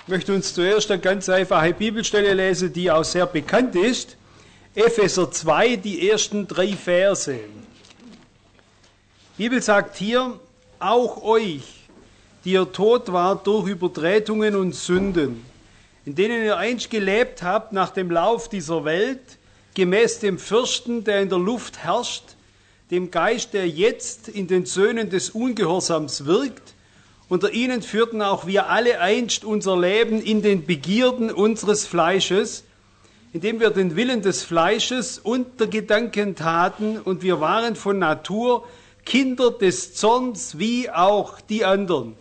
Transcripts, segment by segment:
Ich möchte uns zuerst eine ganz einfache Bibelstelle lesen, die auch sehr bekannt ist. Epheser 2, die ersten 3 Verse. Die Bibel sagt hier, auch euch, die ihr tot wart durch Übertretungen und Sünden, in denen ihr einst gelebt habt nach dem Lauf dieser Welt, gemäß dem Fürsten, der in der Luft herrscht, dem Geist, der jetzt in den Söhnen des Ungehorsams wirkt. Unter ihnen führten auch wir alle einst unser Leben in den Begierden unseres Fleisches, indem wir den Willen des Fleisches und der Gedanken taten, und wir waren von Natur Kinder des Zorns, wie auch die anderen.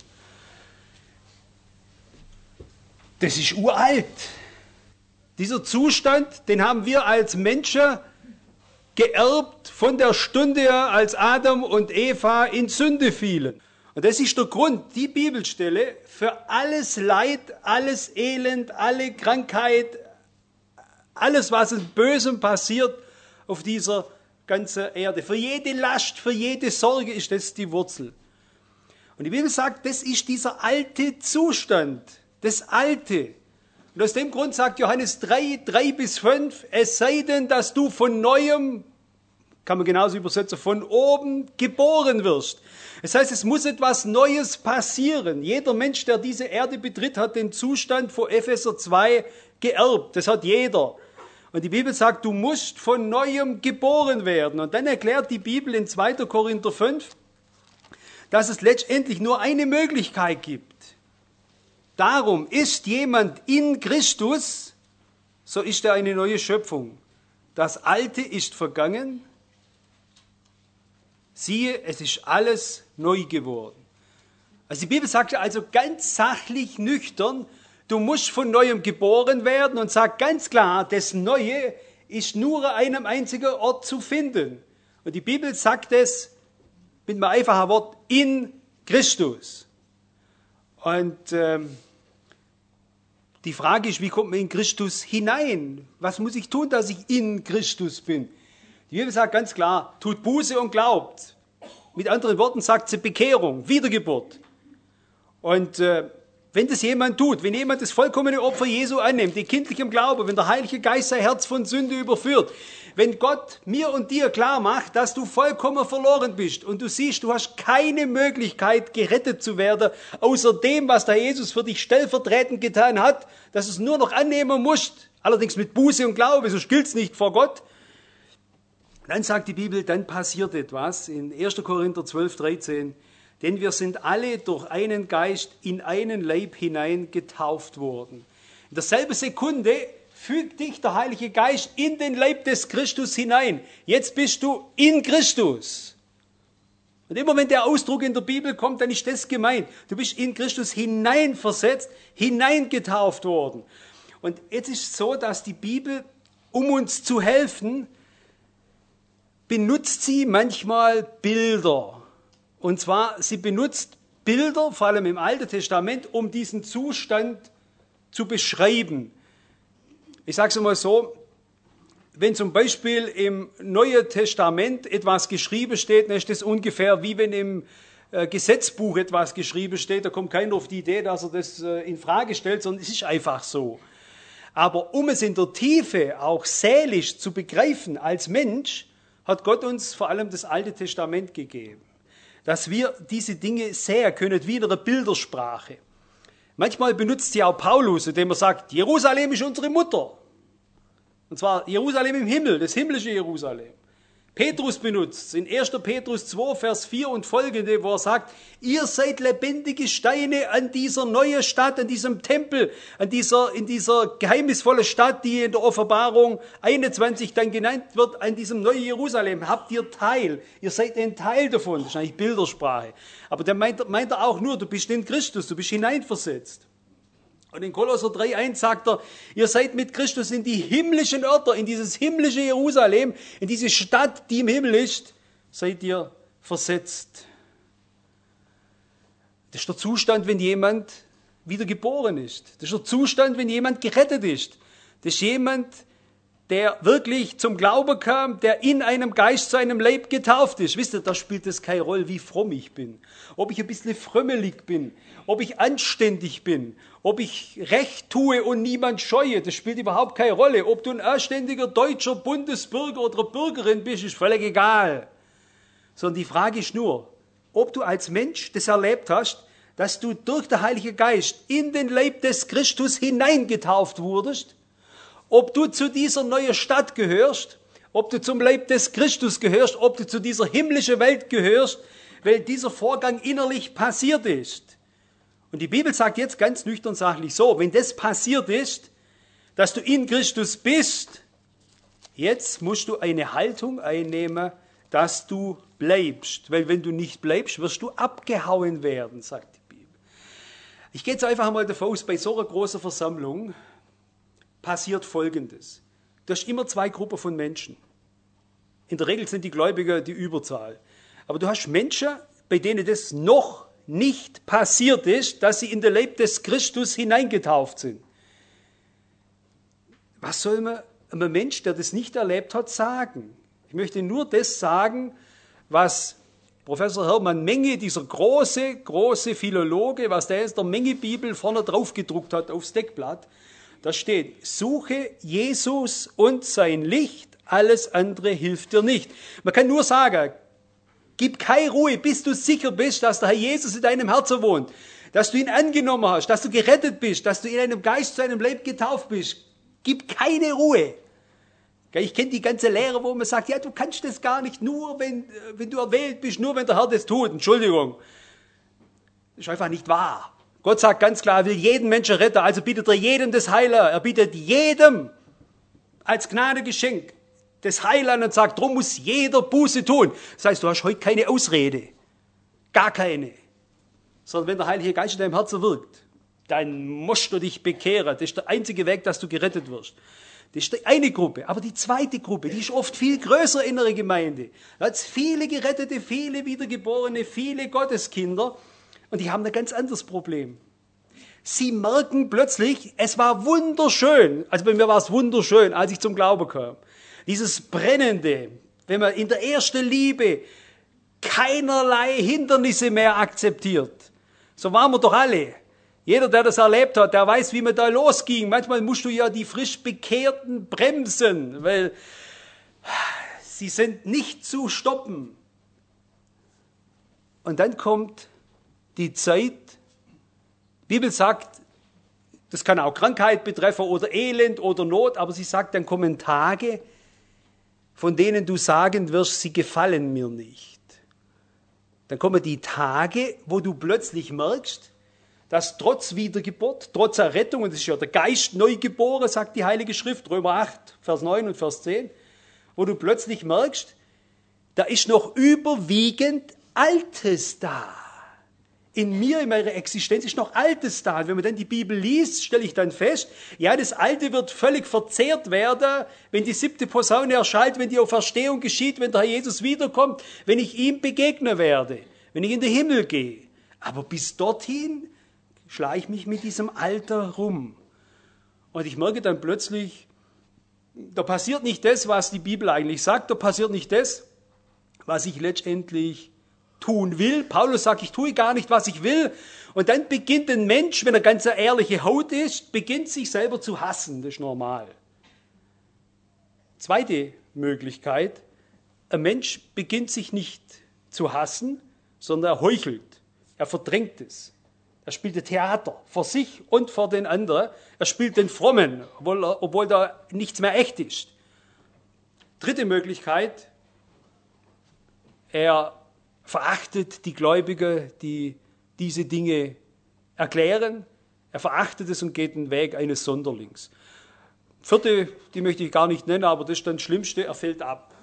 Das ist uralt. Dieser Zustand, den haben wir als Menschen geerbt von der Stunde, als Adam und Eva in Sünde fielen. Und das ist der Grund, die Bibelstelle, für alles Leid, alles Elend, alle Krankheit, alles, was in Bösem passiert auf dieser ganzen Erde. Für jede Last, für jede Sorge ist das die Wurzel. Und die Bibel sagt, das ist dieser alte Zustand, das Alte. Und aus dem Grund sagt Johannes 3:3-5, es sei denn, dass du von Neuem, kann man genauso übersetzen, von oben geboren wirst. Das heißt, es muss etwas Neues passieren. Jeder Mensch, der diese Erde betritt, hat den Zustand von Epheser 2 geerbt. Das hat jeder. Und die Bibel sagt, du musst von Neuem geboren werden. Und dann erklärt die Bibel in 2. Korinther 5, dass es letztendlich nur eine Möglichkeit gibt. Darum ist jemand in Christus, so ist er eine neue Schöpfung. Das Alte ist vergangen. Siehe, es ist alles neu geworden. Also die Bibel sagt also ganz sachlich, nüchtern, du musst von Neuem geboren werden und sagt ganz klar, das Neue ist nur an einem einzigen Ort zu finden. Und die Bibel sagt es mit einem einfachen Wort, in Christus. Und die Frage ist, wie kommt man in Christus hinein? Was muss ich tun, dass ich in Christus bin? Die Bibel sagt ganz klar, tut Buße und glaubt. Mit anderen Worten sagt sie Bekehrung, Wiedergeburt. Und wenn das jemand tut, wenn jemand das vollkommene Opfer Jesu annimmt, in kindlichem Glauben, wenn der Heilige Geist sein Herz von Sünde überführt, wenn Gott mir und dir klar macht, dass du vollkommen verloren bist und du siehst, du hast keine Möglichkeit, gerettet zu werden, außer dem, was der Jesus für dich stellvertretend getan hat, dass du es nur noch annehmen musst, allerdings mit Buße und Glaube, sonst gilt's nicht vor Gott. Dann sagt die Bibel, dann passiert etwas in 1. Korinther 12:13, denn wir sind alle durch einen Geist in einen Leib hinein getauft worden. In derselben Sekunde fügt dich der Heilige Geist in den Leib des Christus hinein. Jetzt bist du in Christus. Und immer wenn der Ausdruck in der Bibel kommt, dann ist das gemeint. Du bist in Christus hineinversetzt, hineingetauft worden. Und jetzt ist es so, dass die Bibel, um uns zu helfen, benutzt sie manchmal Bilder. Und zwar, sie benutzt Bilder, vor allem im Alten Testament, um diesen Zustand zu beschreiben. Ich sage es mal so, wenn zum Beispiel im Neuen Testament etwas geschrieben steht, dann ist das ungefähr wie wenn im Gesetzbuch etwas geschrieben steht. Da kommt keiner auf die Idee, dass er das in Frage stellt, sondern es ist einfach so. Aber um es in der Tiefe auch seelisch zu begreifen als Mensch, hat Gott uns vor allem das Alte Testament gegeben. Dass wir diese Dinge sehen können, wie in einer Bildersprache. Manchmal benutzt sie auch Paulus, indem er sagt, Jerusalem ist unsere Mutter. Und zwar Jerusalem im Himmel, das himmlische Jerusalem. Petrus benutzt es in 1. Petrus 2, Vers 4 und folgende, wo er sagt, ihr seid lebendige Steine an dieser neuen Stadt, an diesem Tempel, in dieser geheimnisvollen Stadt, die in der Offenbarung 21 dann genannt wird, an diesem neuen Jerusalem. Habt ihr Teil, ihr seid ein Teil davon. Das ist eigentlich Bildersprache. Aber dann meint er auch nur, du bist in Christus, du bist hineinversetzt. Und in Kolosser 3,1 sagt er, ihr seid mit Christus in die himmlischen Örter, in dieses himmlische Jerusalem, in diese Stadt, die im Himmel ist, seid ihr versetzt. Das ist der Zustand, wenn jemand wieder geboren ist. Das ist der Zustand, wenn jemand gerettet ist. Das ist jemand, der wirklich zum Glauben kam, der in einem Geist zu einem Leib getauft ist. Wisst ihr, da spielt es keine Rolle, wie fromm ich bin. Ob ich ein bisschen frömmelig bin, ob ich anständig bin, ob ich Recht tue und niemand scheue, das spielt überhaupt keine Rolle. Ob du ein anständiger deutscher Bundesbürger oder Bürgerin bist, ist völlig egal. Sondern die Frage ist nur, ob du als Mensch das erlebt hast, dass du durch den Heiligen Geist in den Leib des Christus hineingetauft wurdest, ob du zu dieser neuen Stadt gehörst, ob du zum Leib des Christus gehörst, ob du zu dieser himmlischen Welt gehörst, weil dieser Vorgang innerlich passiert ist. Und die Bibel sagt jetzt ganz nüchtern sachlich so, wenn das passiert ist, dass du in Christus bist, jetzt musst du eine Haltung einnehmen, dass du bleibst. Weil wenn du nicht bleibst, wirst du abgehauen werden, sagt die Bibel. Ich gehe jetzt einfach mal davon aus, bei so einer großen Versammlung passiert Folgendes. Du hast immer zwei Gruppen von Menschen. In der Regel sind die Gläubigen die Überzahl. Aber du hast Menschen, bei denen das noch nicht passiert ist, dass sie in den Leib des Christus hineingetauft sind. Was soll man einem Mensch, der das nicht erlebt hat, sagen? Ich möchte nur das sagen, was Professor Hermann Menge, dieser große Philologe, was der in der Menge-Bibel vorne drauf gedruckt hat aufs Deckblatt. Da steht, suche Jesus und sein Licht, alles andere hilft dir nicht. Man kann nur sagen, gib keine Ruhe, bis du sicher bist, dass der Herr Jesus in deinem Herzen wohnt, dass du ihn angenommen hast, dass du gerettet bist, dass du in einem Geist zu einem Leib getauft bist. Gib keine Ruhe. Ich kenne die ganze Lehre, wo man sagt, ja, du kannst das gar nicht, nur wenn du erwählt bist, nur wenn der Herr das tut. Entschuldigung. Das ist einfach nicht wahr. Gott sagt ganz klar, er will jeden Menschen retten, also bietet er jedem das Heil an. Er bietet jedem als Gnadegeschenk das Heil an und sagt, darum muss jeder Buße tun. Das heißt, du hast heute keine Ausrede. Gar keine. Sondern wenn der Heilige Geist in deinem Herzen wirkt, dann musst du dich bekehren. Das ist der einzige Weg, dass du gerettet wirst. Das ist die eine Gruppe. Aber die zweite Gruppe, die ist oft viel größer in der Gemeinde. Da hat es viele Gerettete, viele Wiedergeborene, viele Gotteskinder. Und die haben ein ganz anderes Problem. Sie merken plötzlich, es war wunderschön. Also bei mir war es wunderschön, als ich zum Glauben kam. Dieses Brennende, wenn man in der ersten Liebe keinerlei Hindernisse mehr akzeptiert. So waren wir doch alle. Jeder, der das erlebt hat, der weiß, wie man da losging. Manchmal musst du ja die frisch Bekehrten bremsen, weil sie sind nicht zu stoppen. Und dann kommt die Zeit, die Bibel sagt, das kann auch Krankheit betreffen oder Elend oder Not, aber sie sagt, dann kommen Tage, von denen du sagen wirst, sie gefallen mir nicht. Dann kommen die Tage, wo du plötzlich merkst, dass trotz Wiedergeburt, trotz Errettung, und das ist ja der Geist neu geboren, sagt die Heilige Schrift, Römer 8, Vers 9 und Vers 10, wo du plötzlich merkst, da ist noch überwiegend Altes da. In mir, in meiner Existenz ist noch Altes da. Und wenn man dann die Bibel liest, stelle ich dann fest, ja, das Alte wird völlig verzehrt werden, wenn die 7. Posaune erschallt, wenn die Auferstehung geschieht, wenn der Herr Jesus wiederkommt, wenn ich ihm begegnen werde, wenn ich in den Himmel gehe. Aber bis dorthin schlage ich mich mit diesem Alter rum. Und ich merke dann plötzlich, da passiert nicht das, was die Bibel eigentlich sagt, da passiert nicht das, was ich letztendlich tun will. Paulus sagt, ich tue gar nicht, was ich will. Und dann beginnt ein Mensch, wenn er ganz eine ehrliche Haut ist, beginnt sich selber zu hassen. Das ist normal. Zweite Möglichkeit, ein Mensch beginnt sich nicht zu hassen, sondern er heuchelt. Er verdrängt es. Er spielt ein Theater vor sich und vor den anderen. Er spielt den Frommen, obwohl da nichts mehr echt ist. Dritte Möglichkeit, er verachtet die Gläubigen, die diese Dinge erklären. Er verachtet es und geht den Weg eines Sonderlings. Vierte, die möchte ich gar nicht nennen, aber das ist dann das Schlimmste, er fällt ab.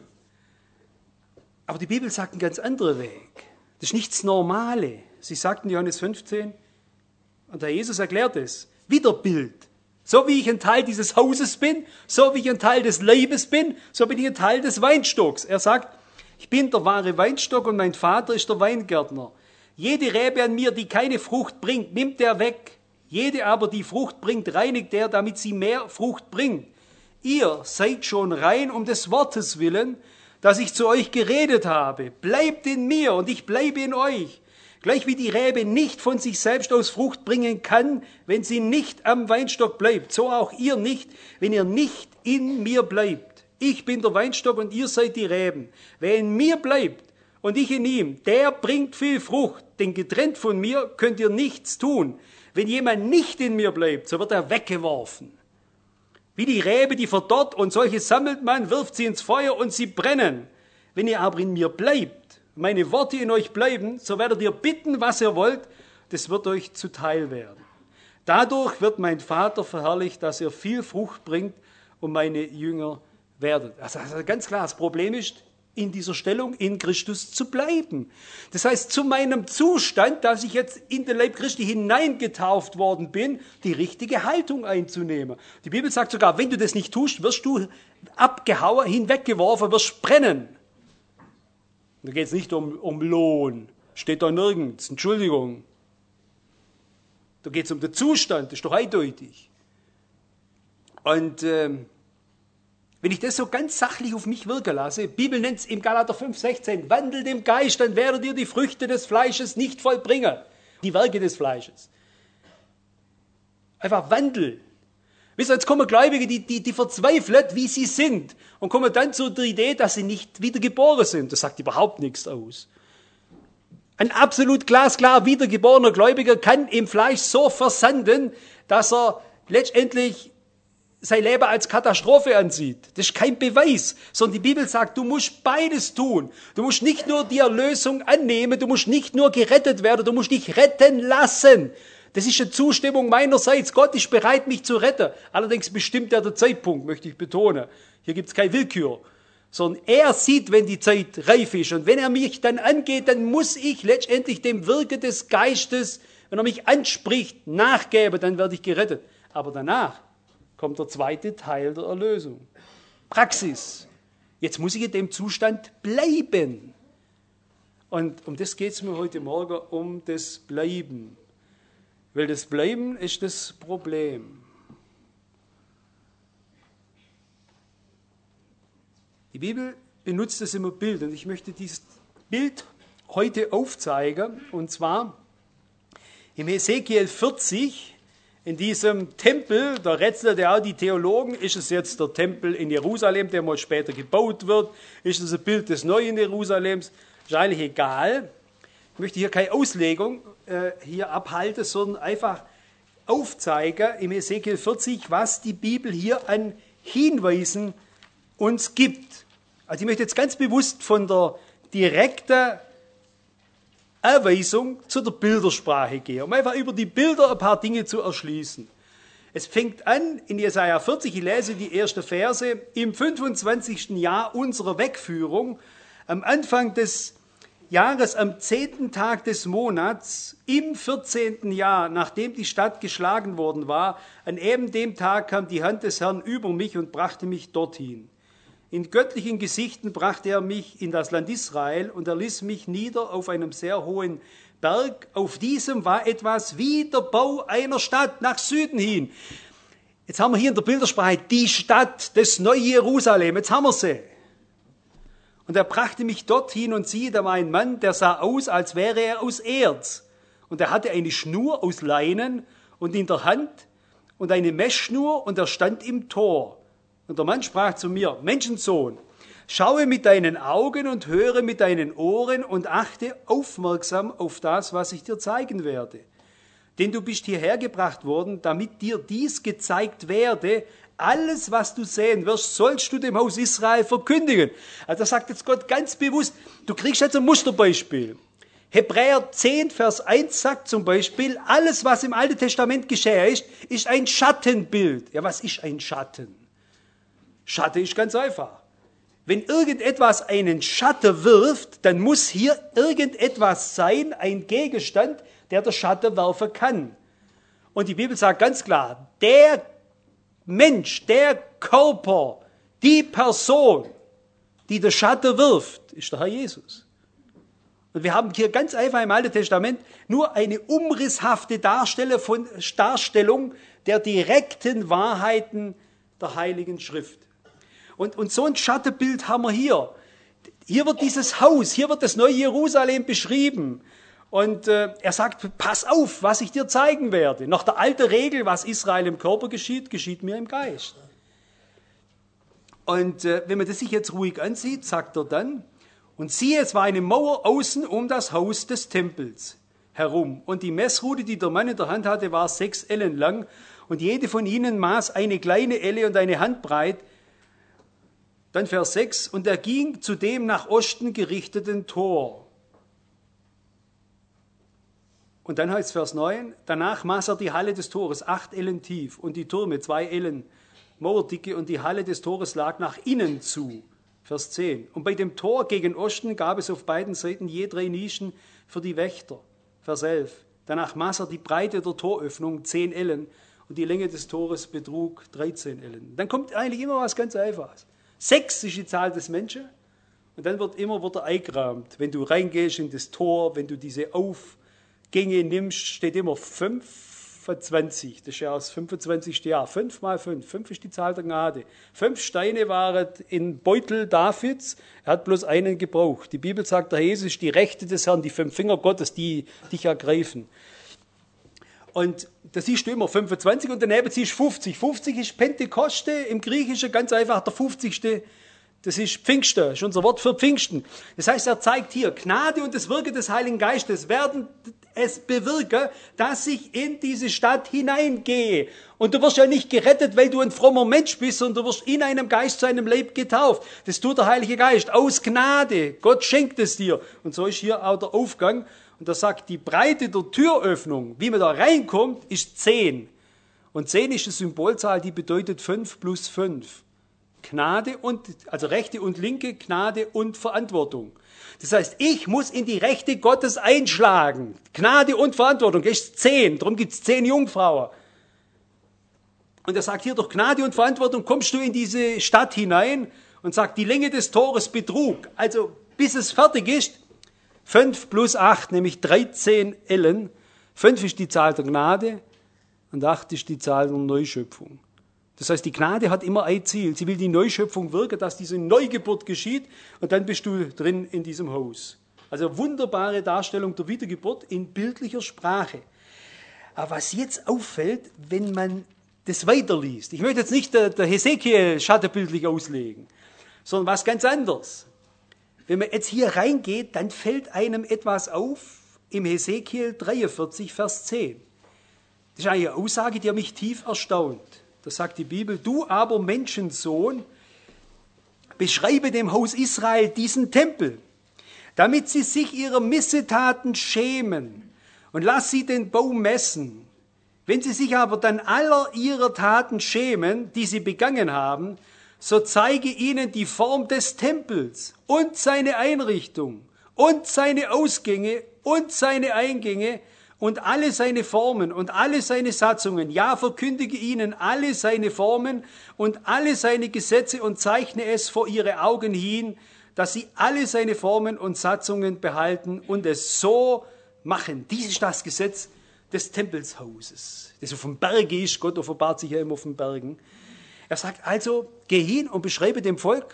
Aber die Bibel sagt einen ganz anderen Weg. Das ist nichts Normales. Sie sagt in Johannes 15, und der Jesus erklärt es, Widerbild. So wie ich ein Teil dieses Hauses bin, so wie ich ein Teil des Leibes bin, so bin ich ein Teil des Weinstocks. Er sagt, ich bin der wahre Weinstock und mein Vater ist der Weingärtner. Jede Rebe an mir, die keine Frucht bringt, nimmt er weg. Jede aber, die Frucht bringt, reinigt er, damit sie mehr Frucht bringt. Ihr seid schon rein um des Wortes willen, das ich zu euch geredet habe. Bleibt in mir und ich bleibe in euch. Gleich wie die Rebe nicht von sich selbst aus Frucht bringen kann, wenn sie nicht am Weinstock bleibt, so auch ihr nicht, wenn ihr nicht in mir bleibt. Ich bin der Weinstock und ihr seid die Reben. Wer in mir bleibt und ich in ihm, der bringt viel Frucht, denn getrennt von mir könnt ihr nichts tun. Wenn jemand nicht in mir bleibt, so wird er weggeworfen. Wie die Rebe, die verdorrt, und solche sammelt man, wirft sie ins Feuer und sie brennen. Wenn ihr aber in mir bleibt, meine Worte in euch bleiben, so werdet ihr bitten, was ihr wollt, das wird euch zuteil werden. Dadurch wird mein Vater verherrlicht, dass ihr viel Frucht bringt und meine Jünger werdet. Also ganz klar, das Problem ist, in dieser Stellung in Christus zu bleiben. Das heißt, zu meinem Zustand, dass ich jetzt in den Leib Christi hineingetauft worden bin, die richtige Haltung einzunehmen. Die Bibel sagt sogar, wenn du das nicht tust, wirst du abgehauen, hinweggeworfen, wirst brennen. Da geht es nicht um Lohn, steht da nirgends, Entschuldigung. Da geht es um den Zustand, das ist doch eindeutig. Und wenn ich das so ganz sachlich auf mich wirken lasse, die Bibel nennt es im Galater 5,16, wandelt im Geist, dann werdet ihr die Früchte des Fleisches nicht vollbringen, die Werke des Fleisches. Einfach Wandel. Wisst ihr, jetzt kommen Gläubige, die verzweifeln, wie sie sind, und kommen dann zu der Idee, dass sie nicht wiedergeboren sind. Das sagt überhaupt nichts aus. Ein absolut glasklar wiedergeborener Gläubiger kann im Fleisch so versanden, dass er letztendlich sein Leben als Katastrophe ansieht. Das ist kein Beweis, sondern die Bibel sagt, du musst beides tun. Du musst nicht nur die Erlösung annehmen, du musst nicht nur gerettet werden, du musst dich retten lassen. Das ist eine Zustimmung meinerseits. Gott ist bereit, mich zu retten. Allerdings bestimmt er der Zeitpunkt, möchte ich betonen. Hier gibt es keine Willkür. Sondern er sieht, wenn die Zeit reif ist. Und wenn er mich dann angeht, dann muss ich letztendlich dem Wirken des Geistes, wenn er mich anspricht, nachgeben, dann werde ich gerettet. Aber danach kommt der zweite Teil der Erlösung. Praxis. Jetzt muss ich in dem Zustand bleiben. Und um das geht es mir heute Morgen, um das Bleiben. Weil das Bleiben ist das Problem. Die Bibel benutzt das immer Bild. Und ich möchte dieses Bild heute aufzeigen. Und zwar im Hesekiel 40, in diesem Tempel, da rätseln ja auch die Theologen, ist es jetzt der Tempel in Jerusalem, der mal später gebaut wird? Ist es ein Bild des neuen Jerusalems? Ist eigentlich egal. Ich möchte hier keine Auslegung hier abhalten, sondern einfach aufzeigen im Hesekiel 40, was die Bibel hier an Hinweisen uns gibt. Also ich möchte jetzt ganz bewusst von der direkten Anweisung zu der Bildersprache gehen, um einfach über die Bilder ein paar Dinge zu erschließen. Es fängt an in Jesaja 40, ich lese die ersten Verse, im 25. Jahr unserer Wegführung, am Anfang des Jahres, am 10. Tag des Monats, im 14. Jahr, nachdem die Stadt geschlagen worden war, an eben dem Tag kam die Hand des Herrn über mich und brachte mich dorthin. In göttlichen Gesichten brachte er mich in das Land Israel und er ließ mich nieder auf einem sehr hohen Berg. Auf diesem war etwas wie der Bau einer Stadt nach Süden hin. Jetzt haben wir hier in der Bildersprache die Stadt, das neue Jerusalem. Jetzt haben wir sie. Und er brachte mich dorthin und siehe, da war ein Mann, der sah aus, als wäre er aus Erz. Und er hatte eine Schnur aus Leinen und in der Hand und eine Messschnur und er stand im Tor. Und der Mann sprach zu mir, Menschensohn, schaue mit deinen Augen und höre mit deinen Ohren und achte aufmerksam auf das, was ich dir zeigen werde. Denn du bist hierher gebracht worden, damit dir dies gezeigt werde. Alles, was du sehen wirst, sollst du dem Haus Israel verkündigen. Also das sagt jetzt Gott ganz bewusst. Du kriegst jetzt ein Musterbeispiel. Hebräer 10, Vers 1 sagt zum Beispiel, alles, was im Alten Testament geschehen ist ein Schattenbild. Ja, was ist ein Schatten? Schatten ist ganz einfach. Wenn irgendetwas einen Schatten wirft, dann muss hier irgendetwas sein, ein Gegenstand, der Schatten werfen kann. Und die Bibel sagt ganz klar, der Mensch, der Körper, die Person, die den Schatten wirft, ist der Herr Jesus. Und wir haben hier ganz einfach im Alten Testament nur eine umrisshafte Darstellung der direkten Wahrheiten der Heiligen Schrift. Und so ein Schattenbild haben wir hier. Hier wird dieses Haus, hier wird das neue Jerusalem beschrieben. Und er sagt, pass auf, was ich dir zeigen werde. Nach der alten Regel, was Israel im Körper geschieht, geschieht mir im Geist. Und wenn man das sich jetzt ruhig ansieht, sagt er dann, und siehe, es war eine Mauer außen um das Haus des Tempels herum. Und die Messrute, die der Mann in der Hand hatte, war 6 Ellen lang. Und jede von ihnen maß eine kleine Elle und eine Hand breit. Dann Vers 6, und er ging zu dem nach Osten gerichteten Tor. Und dann heißt Vers 9, danach maß er die Halle des Tores 8 Ellen tief und die Türme 2 Ellen Mauerdicke und die Halle des Tores lag nach innen zu. Vers 10. Und bei dem Tor gegen Osten gab es auf beiden Seiten je 3 Nischen für die Wächter. Vers 11. Danach maß er die Breite der Toröffnung 10 Ellen und die Länge des Tores betrug 13 Ellen. Dann kommt eigentlich immer was ganz Einfaches. 6 ist die Zahl des Menschen und dann wird er eingerahmt. Wenn du reingehst in das Tor, wenn du diese Aufgänge nimmst, steht immer 25. Das ist ja das 25. Jahr. 5 mal 5. 5 ist die Zahl der Gnade. 5 Steine waren im Beutel Davids. Er hat bloß einen gebraucht. Die Bibel sagt, der Jesus ist die Rechte des Herrn, die 5 Finger Gottes, die dich ergreifen. Und da siehst du immer 25 und daneben siehst du 50. 50 ist Pentekoste im Griechischen, ganz einfach der 50. Das ist Pfingsten, das ist unser Wort für Pfingsten. Das heißt, er zeigt hier, Gnade und das Wirken des Heiligen Geistes werden es bewirken, dass ich in diese Stadt hineingehe. Und du wirst ja nicht gerettet, weil du ein frommer Mensch bist, sondern du wirst in einem Geist zu einem Leib getauft. Das tut der Heilige Geist aus Gnade. Gott schenkt es dir. Und so ist hier auch der Aufgang. Und er sagt, die Breite der Türöffnung, wie man da reinkommt, ist 10. Und 10 ist eine Symbolzahl, die bedeutet 5 plus 5. Gnade und, also rechte und linke, Gnade und Verantwortung. Das heißt, ich muss in die Rechte Gottes einschlagen. Gnade und Verantwortung ist 10. Darum gibt es 10 Jungfrauen. Und er sagt hier, durch Gnade und Verantwortung kommst du in diese Stadt hinein und sagt, die Länge des Tores betrug. Also bis es fertig ist, 5 plus 8, nämlich 13 Ellen. 5 ist die Zahl der Gnade und 8 ist die Zahl der Neuschöpfung. Das heißt, die Gnade hat immer ein Ziel. Sie will die Neuschöpfung wirken, dass diese Neugeburt geschieht und dann bist du drin in diesem Haus. Also wunderbare Darstellung der Wiedergeburt in bildlicher Sprache. Aber was jetzt auffällt, wenn man das weiterliest, ich möchte jetzt nicht der Hesekiel schattenbildlich auslegen, sondern was ganz anderes. Wenn man jetzt hier reingeht, dann fällt einem etwas auf im Hesekiel 43, Vers 10. Das ist eine Aussage, die mich tief erstaunt. Da sagt die Bibel, du aber Menschensohn, beschreibe dem Haus Israel diesen Tempel, damit sie sich ihrer Missetaten schämen und lass sie den Bau messen. Wenn sie sich aber dann aller ihrer Taten schämen, die sie begangen haben, so zeige ihnen die Form des Tempels und seine Einrichtung und seine Ausgänge und seine Eingänge und alle seine Formen und alle seine Satzungen. Ja, verkündige ihnen alle seine Formen und alle seine Gesetze und zeichne es vor ihre Augen hin, dass sie alle seine Formen und Satzungen behalten und es so machen. Dies ist das Gesetz des Temmelshauses, das auf dem Berge ist. Gott offenbart sich ja immer auf den Bergen. Er sagt also, geh hin und beschreibe dem Volk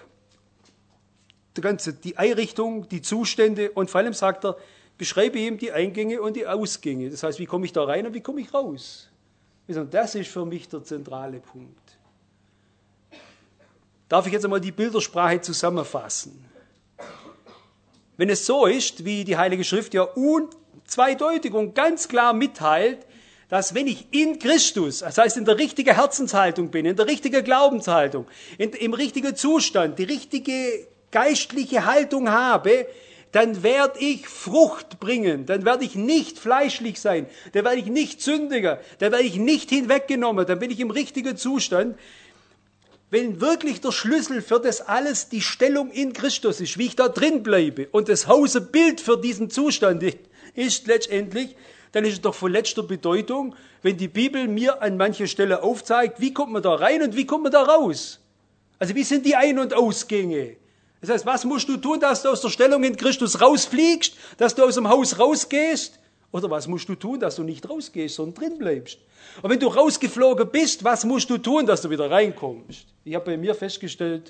die Einrichtung, die Zustände und vor allem sagt er, beschreibe ihm die Eingänge und die Ausgänge. Das heißt, wie komme ich da rein und wie komme ich raus? Das ist für mich der zentrale Punkt. Darf ich jetzt einmal die Bildersprache zusammenfassen? Wenn es so ist, wie die Heilige Schrift ja unzweideutig und ganz klar mitteilt, dass wenn ich in Christus, das heißt in der richtigen Herzenshaltung bin, in der richtigen Glaubenshaltung, im richtigen Zustand, die richtige geistliche Haltung habe, dann werde ich Frucht bringen, dann werde ich nicht fleischlich sein, dann werde ich nicht sündiger, dann werde ich nicht hinweggenommen, dann bin ich im richtigen Zustand. Wenn wirklich der Schlüssel für das alles die Stellung in Christus ist, wie ich da drin bleibe und das Haus ein Bild für diesen Zustand ist letztendlich, dann ist es doch von letzter Bedeutung, wenn die Bibel mir an mancher Stelle aufzeigt, wie kommt man da rein und wie kommt man da raus. Also wie sind die Ein- und Ausgänge? Das heißt, was musst du tun, dass du aus der Stellung in Christus rausfliegst, dass du aus dem Haus rausgehst? Oder was musst du tun, dass du nicht rausgehst, sondern drin bleibst? Und wenn du rausgeflogen bist, was musst du tun, dass du wieder reinkommst? Ich habe bei mir festgestellt,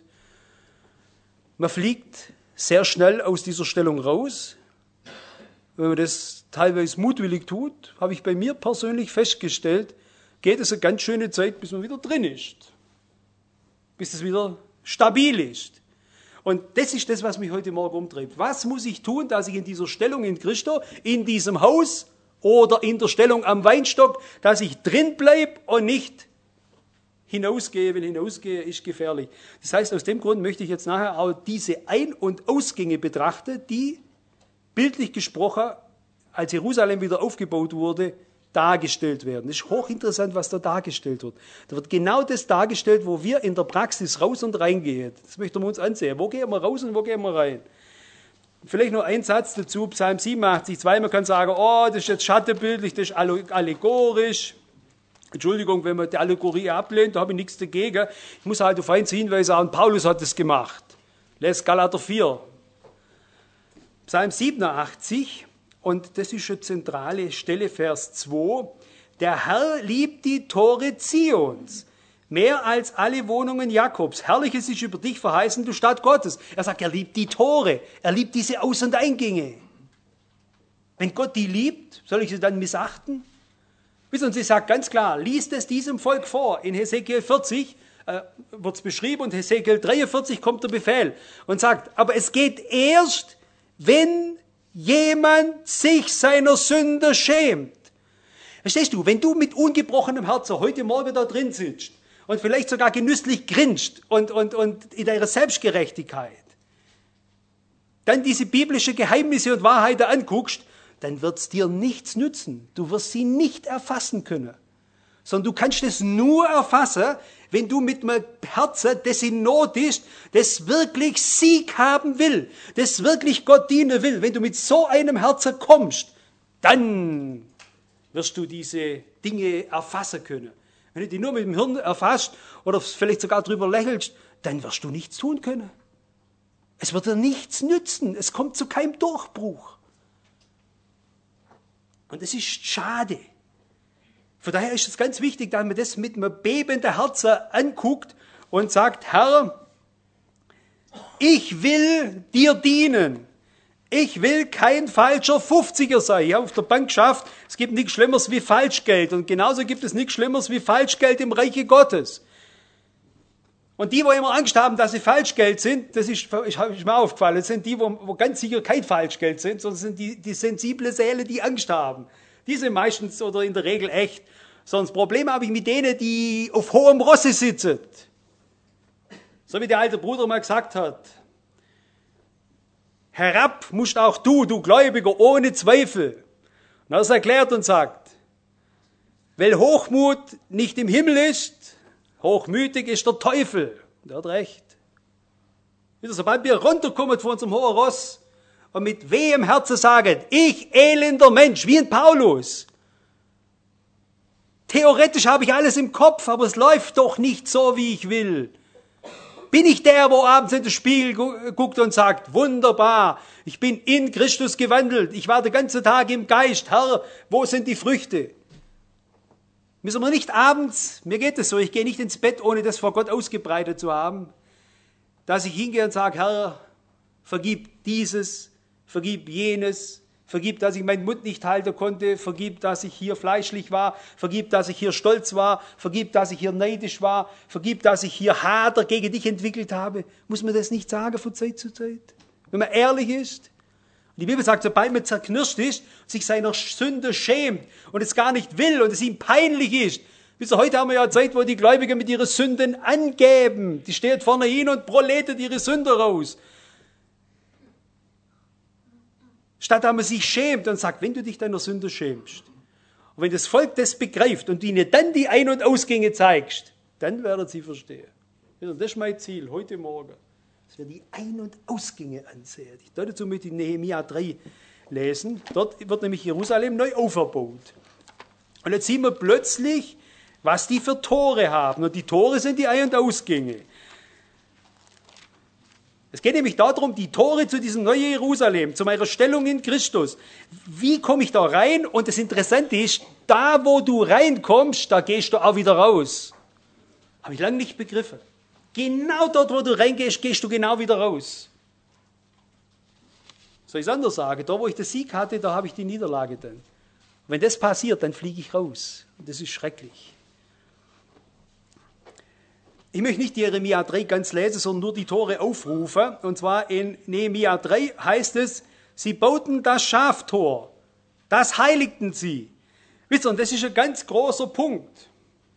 man fliegt sehr schnell aus dieser Stellung raus. Wenn man das teilweise mutwillig tut, habe ich bei mir persönlich festgestellt, geht es eine ganz schöne Zeit, bis man wieder drin ist. Bis es wieder stabil ist. Und das ist das, was mich heute Morgen umtreibt. Was muss ich tun, dass ich in dieser Stellung in Christo, in diesem Haus oder in der Stellung am Weinstock, dass ich drin bleibe und nicht hinausgehe, wenn hinausgehe, ist gefährlich. Das heißt, aus dem Grund möchte ich jetzt nachher auch diese Ein- und Ausgänge betrachten, die bildlich gesprochen, als Jerusalem wieder aufgebaut wurde, dargestellt werden. Es ist hochinteressant, was da dargestellt wird. Da wird genau das dargestellt, wo wir in der Praxis raus und reingehen. Das möchten wir uns ansehen. Wo gehen wir raus und wo gehen wir rein? Vielleicht noch ein Satz dazu, Psalm 87, 2. Man kann sagen, oh, das ist jetzt schattenbildlich, das ist allegorisch. Entschuldigung, wenn man die Allegorie ablehnt, da habe ich nichts dagegen. Ich muss halt auf eins hinweisen, und Paulus hat das gemacht. Lest Galater 4. Psalm 87, und das ist eine zentrale Stelle, Vers 2. Der Herr liebt die Tore Zions, mehr als alle Wohnungen Jakobs. Herrliches ist über dich verheißen, du Stadt Gottes. Er sagt, er liebt die Tore, er liebt diese Aus- und Eingänge. Wenn Gott die liebt, soll ich sie dann missachten? Und sie sagt ganz klar, liest es diesem Volk vor. In Hesekiel 40 wird es beschrieben und Hesekiel 43 kommt der Befehl und sagt, aber es geht erst, wenn jemand sich seiner Sünde schämt. Verstehst du, wenn du mit ungebrochenem Herzen heute Morgen da drin sitzt und vielleicht sogar genüsslich grinst und in deiner Selbstgerechtigkeit, dann diese biblischen Geheimnisse und Wahrheiten anguckst, dann wird es dir nichts nützen. Du wirst sie nicht erfassen können. Sondern du kannst es nur erfassen, wenn du mit einem Herzen, das in Not ist, das wirklich Sieg haben will, das wirklich Gott dienen will. Wenn du mit so einem Herzen kommst, dann wirst du diese Dinge erfassen können. Wenn du die nur mit dem Hirn erfasst oder vielleicht sogar drüber lächelst, dann wirst du nichts tun können. Es wird dir nichts nützen. Es kommt zu keinem Durchbruch. Und es ist schade. Von daher ist es ganz wichtig, dass man das mit einem bebenden Herzen anguckt und sagt, Herr, ich will dir dienen. Ich will kein falscher 50er sein. Ich habe auf der Bank geschafft, es gibt nichts Schlimmeres wie Falschgeld. Und genauso gibt es nichts Schlimmeres wie Falschgeld im Reiche Gottes. Und die, wo immer Angst haben, dass sie Falschgeld sind, das ist mir aufgefallen, das sind die, wo ganz sicher kein Falschgeld sind, sondern sind die sensible Seele, die Angst haben. Die sind meistens oder in der Regel echt. Sonst Probleme habe ich mit denen, die auf hohem Rosse sitzen. So wie der alte Bruder mal gesagt hat. Herab musst auch du Gläubiger, ohne Zweifel. Und er es erklärt und sagt, weil Hochmut nicht im Himmel ist, hochmütig ist der Teufel. Und er hat recht. Sobald wir runterkommen von unserem hohen Ross und mit wehem Herzen sagen, ich elender Mensch, wie ein Paulus. Theoretisch habe ich alles im Kopf, aber es läuft doch nicht so, wie ich will. Bin ich der, wo abends in den Spiegel guckt und sagt, wunderbar, ich bin in Christus gewandelt, ich war den ganzen Tag im Geist, Herr, wo sind die Früchte? Müssen wir nicht abends, mir geht es so, ich gehe nicht ins Bett, ohne das vor Gott ausgebreitet zu haben, dass ich hingehe und sage, Herr, vergib dieses, vergib jenes, vergib, dass ich meinen Mund nicht halten konnte, vergib, dass ich hier fleischlich war, vergib, dass ich hier stolz war, vergib, dass ich hier neidisch war, vergib, dass ich hier Hader gegen dich entwickelt habe. Muss man das nicht sagen von Zeit zu Zeit? Wenn man ehrlich ist? Die Bibel sagt, sobald man zerknirscht ist, sich seiner Sünde schämt und es gar nicht will und es ihm peinlich ist. Wisst ihr, heute haben wir ja eine Zeit, wo die Gläubigen mit ihren Sünden angeben. Die steht vorne hin und proletet ihre Sünde raus. Statt dass man sich schämt und sagt, wenn du dich deiner Sünde schämst und wenn das Volk das begreift und ihnen dann die Ein- und Ausgänge zeigst, dann werden sie verstehen. Das ist mein Ziel heute Morgen, dass wir die Ein- und Ausgänge ansehen. Dazu möchte ich Nehemia 3 lesen. Dort wird nämlich Jerusalem neu aufgebaut. Und jetzt sehen wir plötzlich, was die für Tore haben. Und die Tore sind die Ein- und Ausgänge. Es geht nämlich darum, die Tore zu diesem neuen Jerusalem, zu meiner Stellung in Christus. Wie komme ich da rein? Und das Interessante ist, da wo du reinkommst, da gehst du auch wieder raus. Habe ich lange nicht begriffen. Genau dort, wo du reingehst, gehst du genau wieder raus. Soll ich es anders sagen? Da, wo ich den Sieg hatte, da habe ich die Niederlage dann. Und wenn das passiert, dann fliege ich raus. Und das ist schrecklich. Ich möchte nicht Jeremia 3 ganz lesen, sondern nur die Tore aufrufen. Und zwar in Nehemia 3 heißt es, sie bauten das Schaftor, das heiligten sie. Wisst ihr, und das ist ein ganz großer Punkt.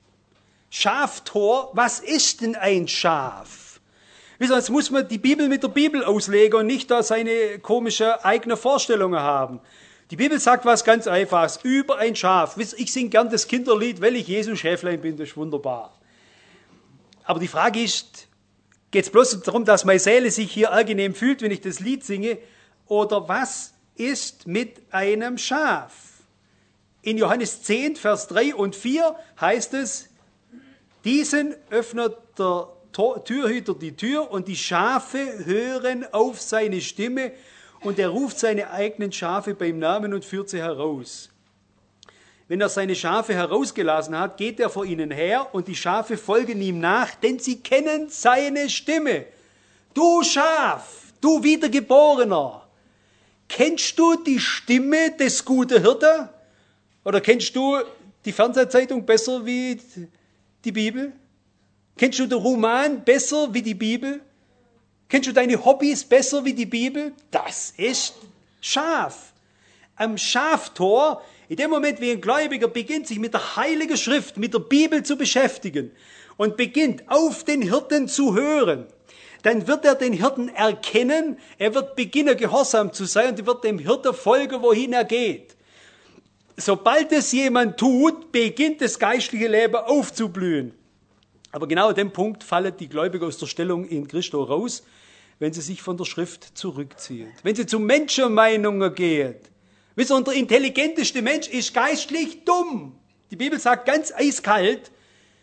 Schaftor, was ist denn ein Schaf? Wisst ihr, jetzt muss man die Bibel mit der Bibel auslegen und nicht da seine komische eigene Vorstellungen haben. Die Bibel sagt was ganz Einfaches über ein Schaf. Wisst ihr, ich singe gern das Kinderlied, weil ich Jesus Schäflein bin, das ist wunderbar. Aber die Frage ist, geht es bloß darum, dass meine Seele sich hier angenehm fühlt, wenn ich das Lied singe? Oder was ist mit einem Schaf? In Johannes 10, Vers 3 und 4 heißt es, diesen öffnet der Türhüter die Tür und die Schafe hören auf seine Stimme und er ruft seine eigenen Schafe beim Namen und führt sie heraus. Wenn er seine Schafe herausgelassen hat, geht er vor ihnen her und die Schafe folgen ihm nach, denn sie kennen seine Stimme. Du Schaf, du Wiedergeborener, kennst du die Stimme des guten Hirten? Oder kennst du die Fernsehzeitung besser wie die Bibel? Kennst du den Roman besser wie die Bibel? Kennst du deine Hobbys besser wie die Bibel? Das ist Schaf. Am Schaftor, in dem Moment, wie ein Gläubiger beginnt, sich mit der Heiligen Schrift, mit der Bibel zu beschäftigen und beginnt, auf den Hirten zu hören, dann wird er den Hirten erkennen, er wird beginnen, gehorsam zu sein und er wird dem Hirten folgen, wohin er geht. Sobald es jemand tut, beginnt das geistliche Leben aufzublühen. Aber genau an dem Punkt fallen die Gläubigen aus der Stellung in Christo raus, wenn sie sich von der Schrift zurückziehen. Wenn sie zu Menschenmeinungen gehen. Wisst ihr, der intelligenteste Mensch ist geistlich dumm. Die Bibel sagt ganz eiskalt,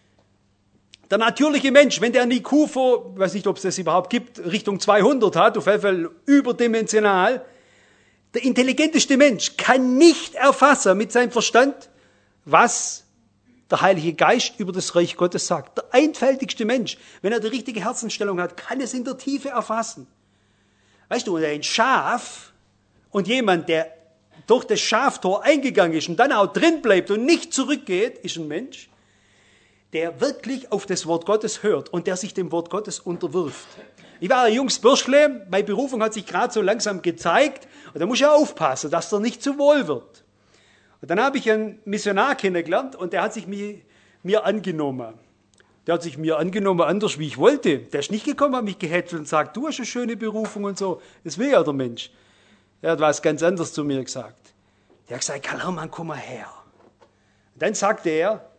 der natürliche Mensch, wenn der ein IQ von, ich weiß nicht, ob es das überhaupt gibt, Richtung 200 hat, auf jeden Fall überdimensional, der intelligenteste Mensch kann nicht erfassen mit seinem Verstand, was der Heilige Geist über das Reich Gottes sagt. Der einfältigste Mensch, wenn er die richtige Herzensstellung hat, kann es in der Tiefe erfassen. Weißt du, ein Schaf und jemand, der durch das Schaftor eingegangen ist und dann auch drin bleibt und nicht zurückgeht, ist ein Mensch, der wirklich auf das Wort Gottes hört und der sich dem Wort Gottes unterwirft. Ich war ein junges Bürschle, meine Berufung hat sich gerade so langsam gezeigt und da muss ich ja aufpassen, dass der nicht zu wohl wird. Und dann habe ich einen Missionar kennengelernt und der hat sich mir angenommen. Der hat sich mir angenommen, anders wie ich wollte. Der ist nicht gekommen, hat mich gehätschelt und sagt, du hast eine schöne Berufung und so. Das will ja der Mensch. Er hat was ganz anderes zu mir gesagt. Der hat gesagt, Karl Hermann, komm mal her. Und dann sagte er,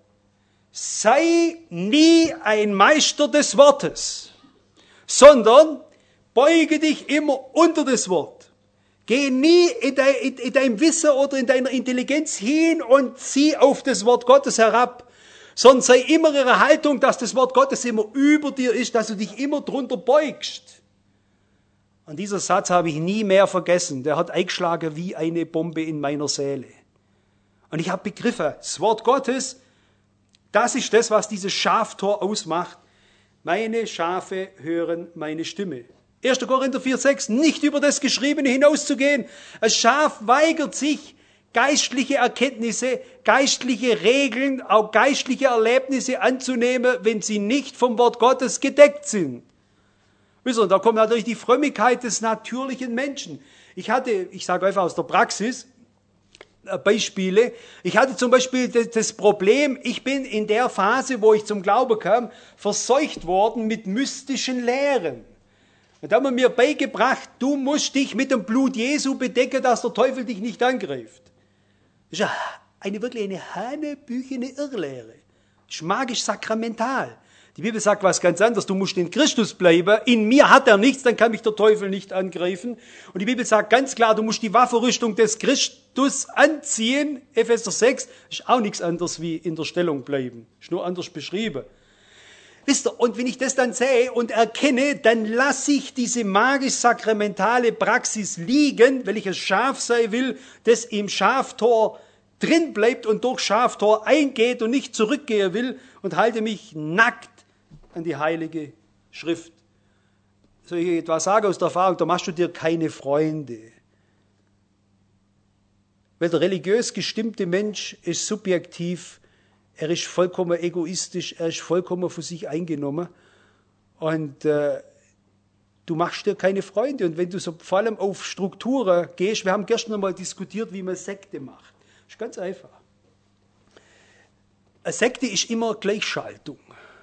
sei nie ein Meister des Wortes, sondern beuge dich immer unter das Wort. Geh nie in deinem Wissen oder in deiner Intelligenz hin und zieh auf das Wort Gottes herab, sondern sei immer ihre Haltung, dass das Wort Gottes immer über dir ist, dass du dich immer drunter beugst. Und dieser Satz habe ich nie mehr vergessen. Der hat eingeschlagen wie eine Bombe in meiner Seele. Und ich habe begriffen, das Wort Gottes, das ist das, was dieses Schaftor ausmacht. Meine Schafe hören meine Stimme. 1. Korinther 4,6, nicht über das Geschriebene hinauszugehen. Ein Schaf weigert sich, geistliche Erkenntnisse, geistliche Regeln, auch geistliche Erlebnisse anzunehmen, wenn sie nicht vom Wort Gottes gedeckt sind. Wisst ihr, da kommt natürlich die Frömmigkeit des natürlichen Menschen. Ich sage einfach aus der Praxis, Beispiele. Ich hatte zum Beispiel das Problem, ich bin in der Phase, wo ich zum Glauben kam, verseucht worden mit mystischen Lehren. Und da haben wir mir beigebracht, du musst dich mit dem Blut Jesu bedecken, dass der Teufel dich nicht angreift. Das ist wirklich eine hanebüchene Irrlehre. Das ist magisch sakramental. Die Bibel sagt was ganz anderes. Du musst in Christus bleiben. In mir hat er nichts, dann kann mich der Teufel nicht angreifen. Und die Bibel sagt ganz klar, du musst die Waffenrüstung des Christus anziehen. Epheser 6 ist auch nichts anderes wie in der Stellung bleiben. Ist nur anders beschrieben. Wisst ihr, und wenn ich das dann sehe und erkenne, dann lasse ich diese magisch-sakramentale Praxis liegen, weil ich ein Schaf sein will, das im Schaftor drin bleibt und durch Schaftor eingeht und nicht zurückgehen will und halte mich nackt an die Heilige Schrift. Soll ich etwas sagen aus der Erfahrung, da machst du dir keine Freunde. Weil der religiös gestimmte Mensch ist subjektiv, er ist vollkommen egoistisch, er ist vollkommen für sich eingenommen und du machst dir keine Freunde. Und wenn du so vor allem auf Strukturen gehst, wir haben gestern einmal diskutiert, wie man Sekte macht. Das ist ganz einfach. Eine Sekte ist immer Gleichschaltung.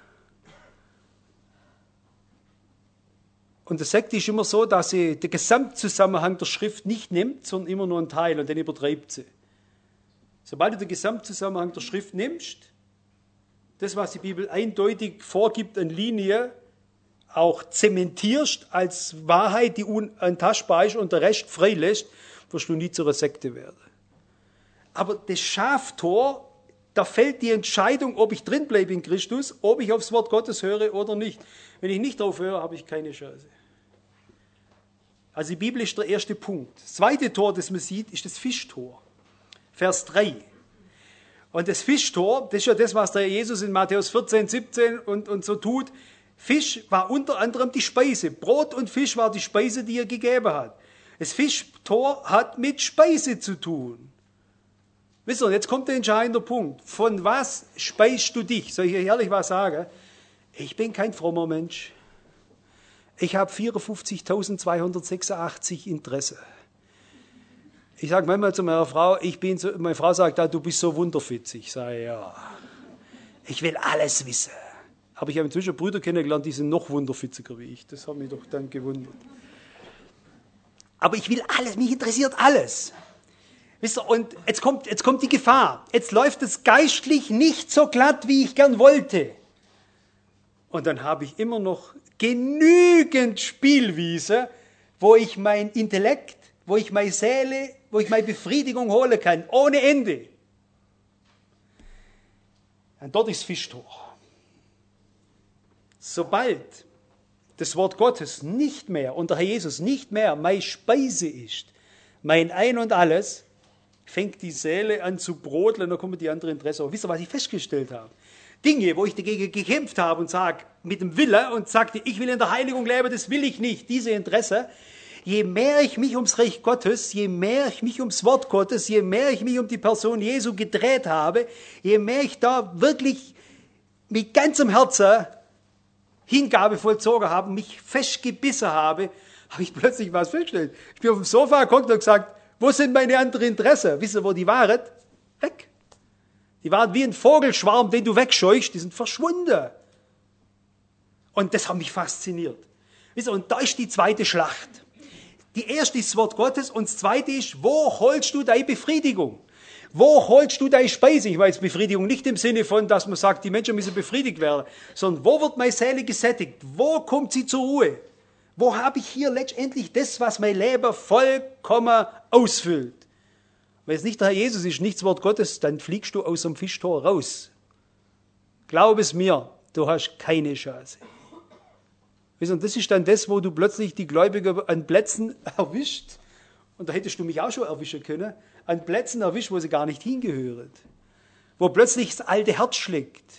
Und eine Sekte ist immer so, dass sie den Gesamtzusammenhang der Schrift nicht nimmt, sondern immer nur einen Teil und den übertreibt sie. Sobald du den Gesamtzusammenhang der Schrift nimmst, das, was die Bibel eindeutig vorgibt an Linie, auch zementierst als Wahrheit, die unantastbar ist und der Rest freilässt, wirst du nie zu einer Sekte werden. Aber das Schaftor, da fällt die Entscheidung, ob ich drin bleibe in Christus, ob ich aufs Wort Gottes höre oder nicht. Wenn ich nicht drauf höre, habe ich keine Chance. Also die Bibel ist der erste Punkt. Das zweite Tor, das man sieht, ist das Fischtor. Vers 3. Und das Fischtor, das ist ja das, was der Jesus in Matthäus 14, 17 und so tut. Fisch war unter anderem die Speise. Brot und Fisch war die Speise, die er gegeben hat. Das Fischtor hat mit Speise zu tun. Wisst ihr, jetzt kommt der entscheidende Punkt. Von was speist du dich? Soll ich hier ehrlich was sagen? Ich bin kein frommer Mensch. Ich habe 54.286 Interesse. Ich sage manchmal zu meiner Frau, meine Frau sagt, du bist so wunderfitzig. Ich sage, ja, ich will alles wissen. Aber ich habe inzwischen Brüder kennengelernt, die sind noch wunderfitziger wie ich. Das hat mich doch dann gewundert. Aber ich will alles, mich interessiert alles. Wisst ihr, und jetzt kommt die Gefahr. Jetzt läuft es geistlich nicht so glatt, wie ich gern wollte. Und dann habe ich immer noch genügend Spielwiese, wo ich mein Intellekt, wo ich meine Seele, wo ich meine Befriedigung holen kann, ohne Ende. Und dort ist Fischtor. Sobald das Wort Gottes nicht mehr und der Herr Jesus nicht mehr meine Speise ist, mein Ein und Alles, fängt die Seele an zu brodeln, dann kommen die anderen Interessen auf. Wisst ihr, was ich festgestellt habe? Dinge, wo ich dagegen gekämpft habe und sage, mit dem Wille und sagte, ich will in der Heiligung leben, das will ich nicht, diese Interesse, je mehr ich mich ums Reich Gottes, je mehr ich mich ums Wort Gottes, je mehr ich mich um die Person Jesu gedreht habe, je mehr ich da wirklich mit ganzem Herzen Hingabe vollzogen habe, mich festgebissen habe ich plötzlich was festgestellt. Ich bin auf dem Sofa geguckt und gesagt, wo sind meine anderen Interessen? Wisst ihr, wo die waren? Weg. Die waren wie ein Vogelschwarm, den du wegscheuchst, die sind verschwunden. Und das hat mich fasziniert. Wisst ihr, und da ist die zweite Schlacht. Die erste ist das Wort Gottes und das zweite ist, wo holst du deine Befriedigung? Wo holst du deine Speise? Ich weiß Befriedigung nicht im Sinne von, dass man sagt, die Menschen müssen befriedigt werden, sondern wo wird meine Seele gesättigt? Wo kommt sie zur Ruhe? Wo habe ich hier letztendlich das, was mein Leben vollkommen ausfüllt? Wenn es nicht der Herr Jesus ist, nicht das Wort Gottes, dann fliegst du aus dem Fischtor raus. Glaub es mir, du hast keine Chance. Und das ist dann das, wo du plötzlich die Gläubigen an Plätzen erwischt, und da hättest du mich auch schon erwischen können, an Plätzen erwischt, wo sie gar nicht hingehören. Wo plötzlich das alte Herz schlägt.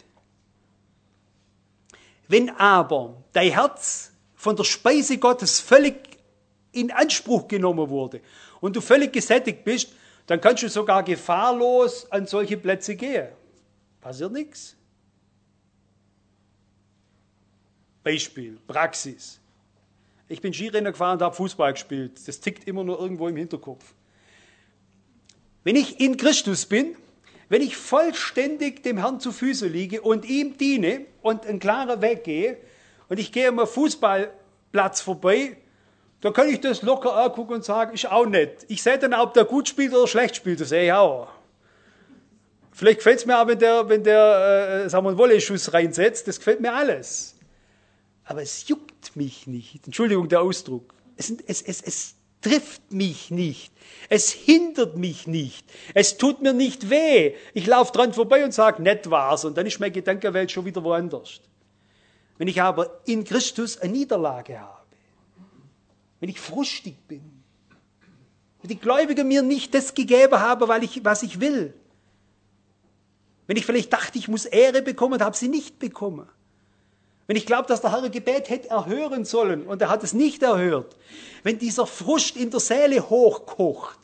Wenn aber dein Herz von der Speise Gottes völlig in Anspruch genommen wurde und du völlig gesättigt bist, dann kannst du sogar gefahrlos an solche Plätze gehen. Passiert nichts. Beispiel, Praxis. Ich bin Skirenner gefahren und habe Fußball gespielt. Das tickt immer nur irgendwo im Hinterkopf. Wenn ich in Christus bin, wenn ich vollständig dem Herrn zu Füßen liege und ihm diene und einen klaren Weg gehe und ich gehe am Fußballplatz vorbei, dann kann ich das locker angucken und sagen, ist auch nett. Ich sehe dann, ob der gut spielt oder schlecht spielt, das sehe ich auch. Vielleicht gefällt es mir auch, wenn der sagen wir, einen Volley-Schuss reinsetzt, das gefällt mir alles. Aber es juckt mich nicht. Entschuldigung, der Ausdruck. Es trifft mich nicht. Es hindert mich nicht. Es tut mir nicht weh. Ich laufe dran vorbei und sage, nett war's. Und dann ist meine Gedankenwelt schon wieder woanders. Wenn ich aber in Christus eine Niederlage habe, wenn ich frustig bin, wenn die Gläubigen mir nicht das gegeben haben, was ich will, wenn ich vielleicht dachte, ich muss Ehre bekommen und habe sie nicht bekommen, wenn ich glaube, dass der Herr ein Gebet hätte erhören sollen und er hat es nicht erhört, wenn dieser Frust in der Seele hochkocht,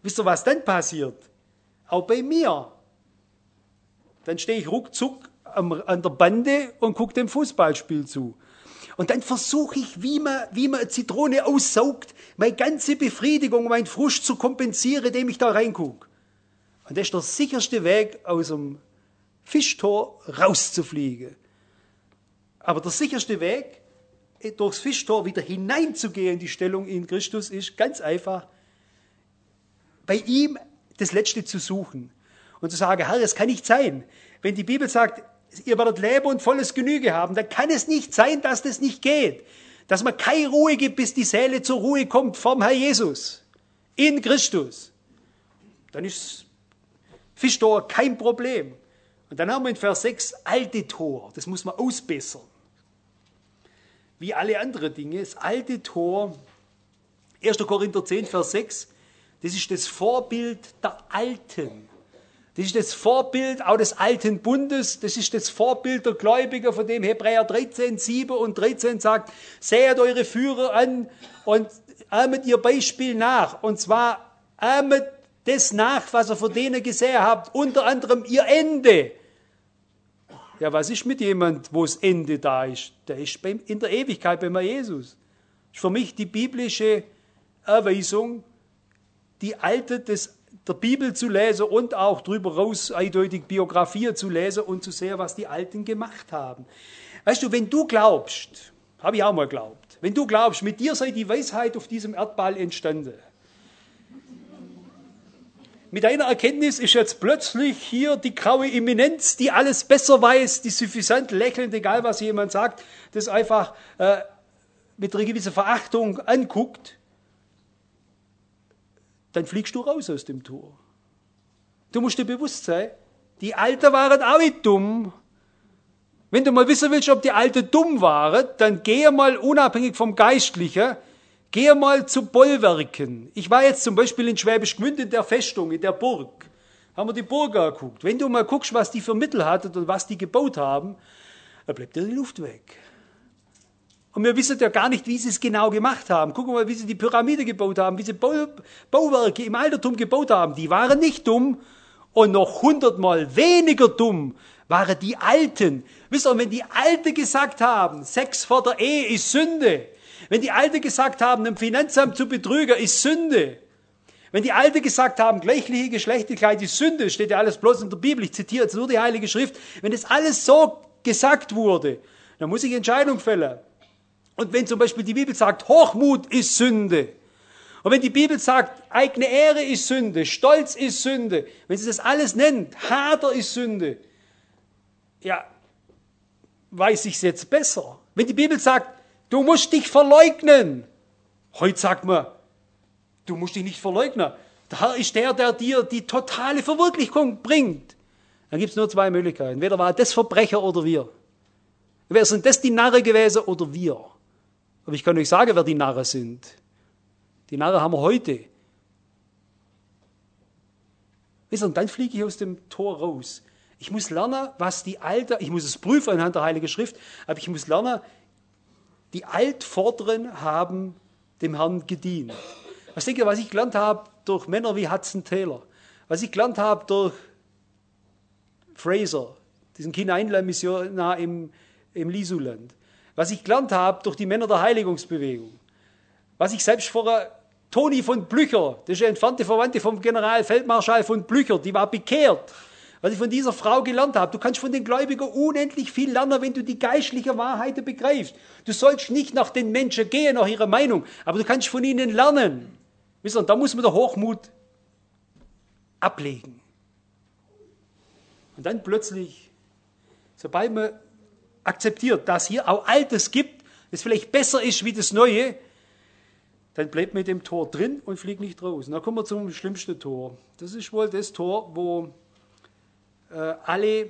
Wisst ihr, was dann passiert? Auch bei mir. Dann stehe ich ruckzuck an der Bande und gucke dem Fußballspiel zu. Und dann versuche ich, wie man eine Zitrone aussaugt, meine ganze Befriedigung, meinen Frust zu kompensieren, indem ich da reingucke. Und das ist der sicherste Weg, aus dem Fischtor rauszufliegen. Aber der sicherste Weg, durchs Fischtor wieder hineinzugehen in die Stellung in Christus, ist ganz einfach, bei ihm das Letzte zu suchen. Und zu sagen, Herr, das kann nicht sein. Wenn die Bibel sagt, ihr werdet Leben und volles Genüge haben, dann kann es nicht sein, dass das nicht geht. Dass man keine Ruhe gibt, bis die Seele zur Ruhe kommt vom Herr Jesus. In Christus. Dann ist Fischtor kein Problem. Und dann haben wir in Vers 6 alte Tor. Das muss man ausbessern. Wie alle anderen Dinge. Das alte Tor, 1. Korinther 10, Vers 6, das ist das Vorbild der Alten. Das ist das Vorbild auch des alten Bundes. Das ist das Vorbild der Gläubiger, von dem Hebräer 13, 7 und 13 sagt, seht eure Führer an und ahmet ihr Beispiel nach. Und zwar ahmet das nach, was ihr von denen gesehen habt, unter anderem ihr Ende. Ja, was ist mit jemand, wo das Ende da ist? Der ist in der Ewigkeit bei Jesus. Das ist für mich die biblische Erweisung, die Alte der Bibel zu lesen und auch darüber raus eindeutig Biografien zu lesen und zu sehen, was die Alten gemacht haben. Weißt du, wenn du glaubst, habe ich auch mal geglaubt, wenn du glaubst, mit dir sei die Weisheit auf diesem Erdball entstanden. Mit deiner Erkenntnis ist jetzt plötzlich hier die graue Eminenz, die alles besser weiß, die suffisant lächelnd, egal was jemand sagt, das einfach mit einer gewissen Verachtung anguckt. Dann fliegst du raus aus dem Tor. Du musst dir bewusst sein, die Alten waren auch nicht dumm. Wenn du mal wissen willst, ob die Alten dumm waren, dann gehe mal unabhängig vom Geistlichen, gehe mal zu Bollwerken. Ich war jetzt zum Beispiel in Schwäbisch Gmünd in der Festung, in der Burg. Haben wir die Burg angeguckt. Wenn du mal guckst, was die für Mittel hatten und was die gebaut haben, dann bleibt dir die Luft weg. Und wir wissen ja gar nicht, wie sie es genau gemacht haben. Gucken wir mal, wie sie die Pyramide gebaut haben, wie sie Bauwerke im Altertum gebaut haben. Die waren nicht dumm und noch 100-mal weniger dumm waren die Alten. Wisst ihr, wenn die Alten gesagt haben, Sex vor der Ehe ist Sünde, wenn die Alten gesagt haben, im Finanzamt zu betrügen ist Sünde, wenn die Alten gesagt haben, gleichliche Geschlechtlichkeit ist Sünde, steht ja alles bloß in der Bibel, ich zitiere jetzt nur die Heilige Schrift, wenn das alles so gesagt wurde, dann muss ich Entscheidung fällen. Und wenn zum Beispiel die Bibel sagt, Hochmut ist Sünde, und wenn die Bibel sagt, eigene Ehre ist Sünde, Stolz ist Sünde, wenn sie das alles nennt, Hader ist Sünde, ja, weiß ich es jetzt besser. Wenn die Bibel sagt, du musst dich verleugnen, heute sagt man, du musst dich nicht verleugnen. Der Herr ist der dir die totale Verwirklichung bringt. Dann gibt es nur zwei Möglichkeiten. Entweder war das Verbrecher oder wir. Entweder sind das die Narren gewesen oder wir. Aber ich kann euch sagen, wer die Narren sind. Die Narren haben wir heute. Und dann fliege ich aus dem Tor raus. Ich muss lernen, was die Alten, ich muss es prüfen anhand der Heiligen Schrift, aber ich muss lernen, die Altvorderen haben dem Herrn gedient. Was denke ich, was ich gelernt habe durch Männer wie Hudson Taylor, was ich gelernt habe durch Fraser, diesen Kineinler-Missionar im Lisuland, was ich gelernt habe durch die Männer der Heiligungsbewegung, was ich selbst vor Toni von Blücher, das ist eine entfernte Verwandte vom Generalfeldmarschall von Blücher, die war bekehrt, was ich von dieser Frau gelernt habe. Du kannst von den Gläubigen unendlich viel lernen, wenn du die geistlichen Wahrheiten begreifst. Du sollst nicht nach den Menschen gehen, nach ihrer Meinung, aber du kannst von ihnen lernen. Wisst ihr, da muss man den Hochmut ablegen. Und dann plötzlich, sobald man akzeptiert, dass hier auch Altes gibt, das vielleicht besser ist wie das Neue, dann bleibt man in dem Tor drin und fliegt nicht raus. Und dann kommen wir zum schlimmsten Tor. Das ist wohl das Tor, wo alle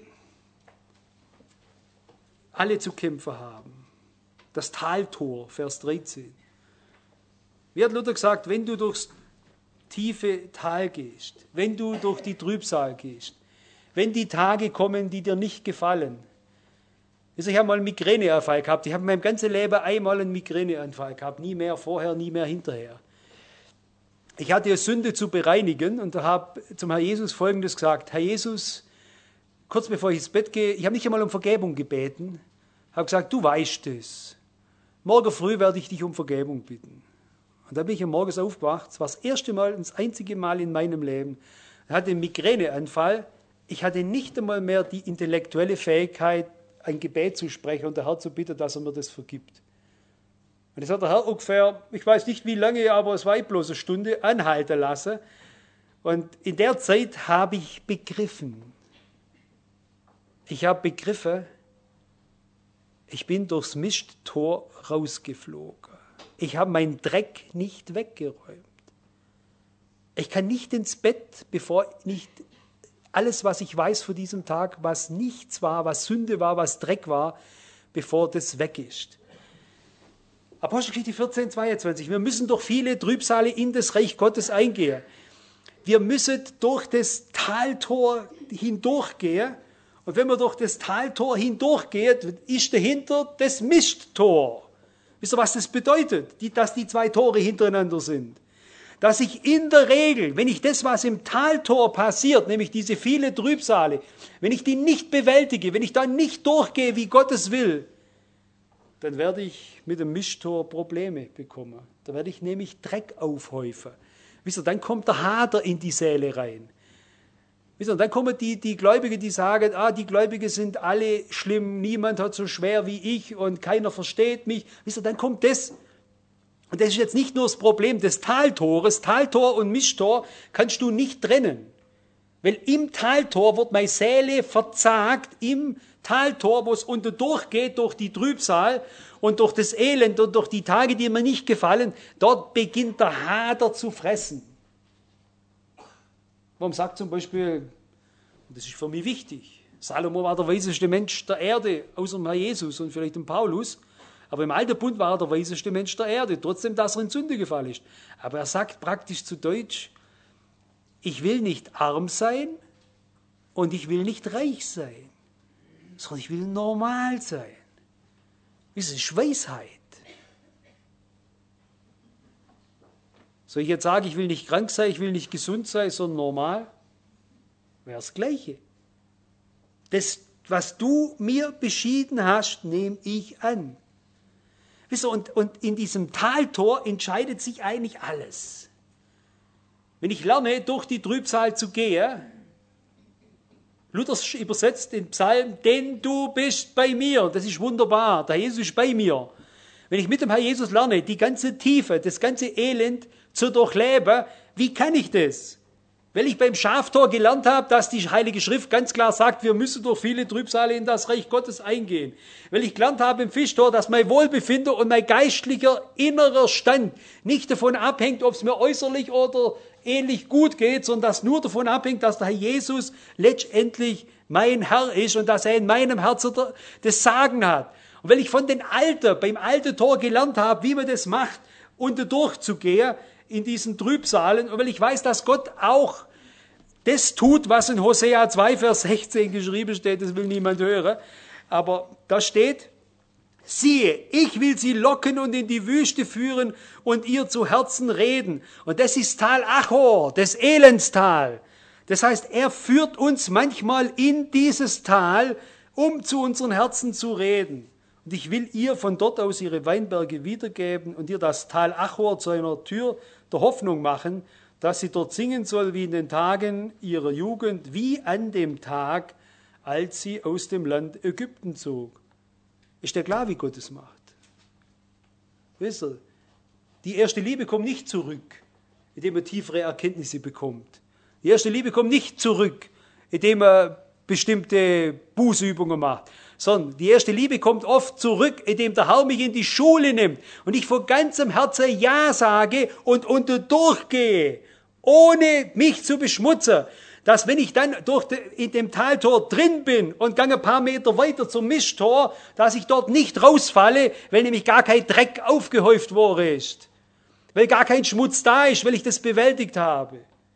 zu kämpfen haben. Das Taltor, Vers 13. Wie hat Luther gesagt, wenn du durchs tiefe Tal gehst, wenn du durch die Trübsal gehst, wenn die Tage kommen, die dir nicht gefallen. Ich habe mal einen Migräneanfall gehabt. Ich habe in meinem ganzen Leben einmal einen Migräneanfall gehabt. Nie mehr vorher, nie mehr hinterher. ich hatte Sünde zu bereinigen und habe zum Herrn Jesus Folgendes gesagt: Herr Jesus, kurz bevor ich ins Bett gehe, ich habe nicht einmal um Vergebung gebeten, habe gesagt, du weißt es. Morgen früh werde ich dich um Vergebung bitten. Und dann bin ich am Morgens aufgewacht. Es war das erste Mal und das einzige Mal in meinem Leben. Ich hatte einen Migräneanfall. Ich hatte nicht einmal mehr die intellektuelle Fähigkeit, ein Gebet zu sprechen und der Herr zu bitten, dass er mir das vergibt. Und das hat der Herr ungefähr, ich weiß nicht wie lange, aber es war bloß eine Stunde, anhalten lassen. Und in der Zeit habe ich begriffen. Ich habe begriffen, ich bin durchs Misttor rausgeflogen. Ich habe meinen Dreck nicht weggeräumt. Ich kann nicht ins Bett, bevor nicht alles, was ich weiß von diesem Tag, was nichts war, was Sünde war, was Dreck war, bevor das weg ist. Apostelgeschichte 14, 22. Wir müssen durch viele Trübsale in das Reich Gottes eingehen. Wir müssen durch das Taltor hindurchgehen. Und wenn man durch das Taltor hindurchgeht, ist dahinter das Misttor. Wisst ihr, was das bedeutet? Dass die zwei Tore hintereinander sind. Dass ich in der Regel, wenn ich das, was im Taltor passiert, nämlich diese viele Trübsale, wenn ich die nicht bewältige, wenn ich da nicht durchgehe, wie Gott es will, dann werde ich mit dem Misttor Probleme bekommen. Da werde ich nämlich Dreck aufhäufen. Wisst ihr, dann kommt der Hader in die Seele rein. Wisst ihr, dann kommen die Gläubigen, die sagen, die Gläubigen sind alle schlimm, niemand hat so schwer wie ich und keiner versteht mich. Wisst ihr, dann kommt das. Und das ist jetzt nicht nur das Problem des Taltores. Taltor und Misttor kannst du nicht trennen. Weil im Taltor wird meine Seele verzagt, im Taltor, wo es unter durchgeht, durch die Trübsal und durch das Elend und durch die Tage, die mir nicht gefallen, dort beginnt der Hader zu fressen. Warum sagt zum Beispiel, und das ist für mich wichtig, Salomo war der weiseste Mensch der Erde, außer dem Herr Jesus und vielleicht dem Paulus, aber im Alten Bund war er der weiseste Mensch der Erde, trotzdem, dass er in Sünde gefallen ist. Aber er sagt praktisch zu Deutsch, ich will nicht arm sein und ich will nicht reich sein, sondern ich will normal sein. Das ist Weisheit. Soll ich jetzt sagen, ich will nicht krank sein, ich will nicht gesund sein, sondern normal? Wäre das Gleiche. Das, was du mir beschieden hast, nehme ich an. Wisst ihr, und in diesem Taltor entscheidet sich eigentlich alles. Wenn ich lerne, durch die Trübsal zu gehen, Luther übersetzt den Psalm, denn du bist bei mir. Das ist wunderbar, der Jesus ist bei mir. Wenn ich mit dem Herrn Jesus lerne, die ganze Tiefe, das ganze Elend zu durchleben, wie kann ich das? Weil ich beim Schaftor gelernt habe, dass die Heilige Schrift ganz klar sagt, wir müssen durch viele Trübsale in das Reich Gottes eingehen. Weil ich gelernt habe im Fischtor, dass mein Wohlbefinden und mein geistlicher innerer Stand nicht davon abhängt, ob es mir äußerlich oder ähnlich gut geht, sondern dass nur davon abhängt, dass der Herr Jesus letztendlich mein Herr ist und dass er in meinem Herzen das Sagen hat. Und weil ich von beim alten Tor gelernt habe, wie man das macht, unter durchzugehen in diesen Trübsalen, und weil ich weiß, dass Gott auch das tut, was in Hosea 2, Vers 16 geschrieben steht, das will niemand hören, aber da steht, siehe, ich will sie locken und in die Wüste führen und ihr zu Herzen reden. Und das ist Tal Achor, das Elendstal. Das heißt, er führt uns manchmal in dieses Tal, um zu unseren Herzen zu reden. Und ich will ihr von dort aus ihre Weinberge wiedergeben und ihr das Tal Achor zu einer Tür der Hoffnung machen, dass sie dort singen soll wie in den Tagen ihrer Jugend, wie an dem Tag, als sie aus dem Land Ägypten zog. Ist ja klar, wie Gott es macht. Wisst ihr, die erste Liebe kommt nicht zurück, indem man tiefere Erkenntnisse bekommt. Die erste Liebe kommt nicht zurück, indem man bestimmte Bußübungen macht, sondern die erste Liebe kommt oft zurück, indem der Herr mich in die Schule nimmt und ich von ganzem Herzen Ja sage und unter durchgehe, ohne mich zu beschmutzen. Dass wenn ich dann in dem Taltor drin bin und gehe ein paar Meter weiter zum Misttor, dass ich dort nicht rausfalle, weil nämlich gar kein Dreck aufgehäuft worden ist. Weil gar kein Schmutz da ist, weil ich das bewältigt habe.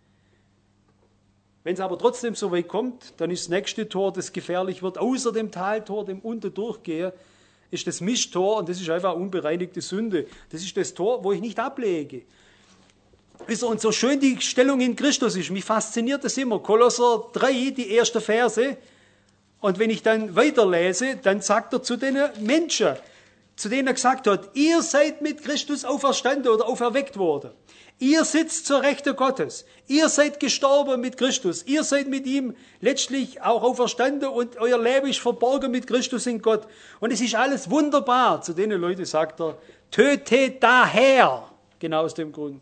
Wenn es aber trotzdem so weit kommt, dann ist das nächste Tor, das gefährlich wird, außer dem Taltor, dem Unterdurchgehen, ist das Misttor und das ist einfach unbereinigte Sünde. Das ist das Tor, wo ich nicht ablege. Und so schön die Stellung in Christus ist, mich fasziniert das immer. Kolosser 3, die ersten Verse. Und wenn ich dann weiterlese, dann sagt er zu den Menschen, zu denen er gesagt hat, ihr seid mit Christus auferstanden oder auferweckt worden. Ihr sitzt zur Rechte Gottes. Ihr seid gestorben mit Christus. Ihr seid mit ihm letztlich auch auferstanden und euer Leben ist verborgen mit Christus in Gott. Und es ist alles wunderbar. Zu denen Leuten sagt er, tötet daher, genau aus dem Grund,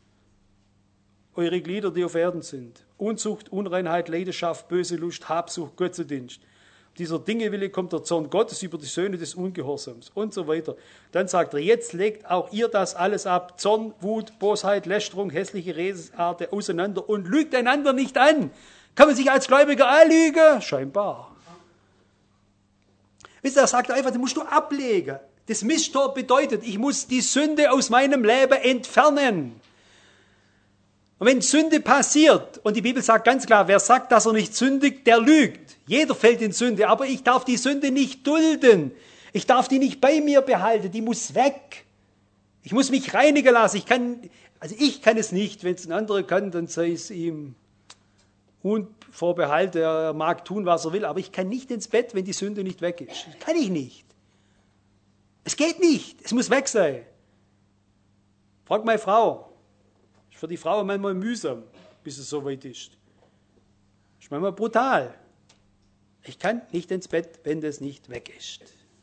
eure Glieder, die auf Erden sind. Unzucht, Unreinheit, Leidenschaft, böse Lust, Habsucht, Götzendienst. Dieser Dinge willen kommt der Zorn Gottes über die Söhne des Ungehorsams und so weiter. Dann sagt er, jetzt legt auch ihr das alles ab. Zorn, Wut, Bosheit, Lästerung, hässliche Redensarten auseinander und lügt einander nicht an. Kann man sich als Gläubiger anlügen? Scheinbar. Wisst ihr, er sagt einfach, das musst du ablegen. Das Misstor bedeutet, ich muss die Sünde aus meinem Leben entfernen. Und wenn Sünde passiert, und die Bibel sagt ganz klar, wer sagt, dass er nicht sündigt, der lügt. Jeder fällt in Sünde, aber ich darf die Sünde nicht dulden. Ich darf die nicht bei mir behalten, die muss weg. Ich muss mich reinigen lassen. Ich kann es nicht. Wenn es ein anderer kann, dann sei es ihm unvorbehalten. Er mag tun, was er will, aber ich kann nicht ins Bett, wenn die Sünde nicht weg ist. Das kann ich nicht. Es geht nicht. Es muss weg sein. Frag meine Frau. Ist für die Frau manchmal mühsam, bis es so weit ist. Ist manchmal brutal. Ich kann nicht ins Bett, wenn das nicht weg ist.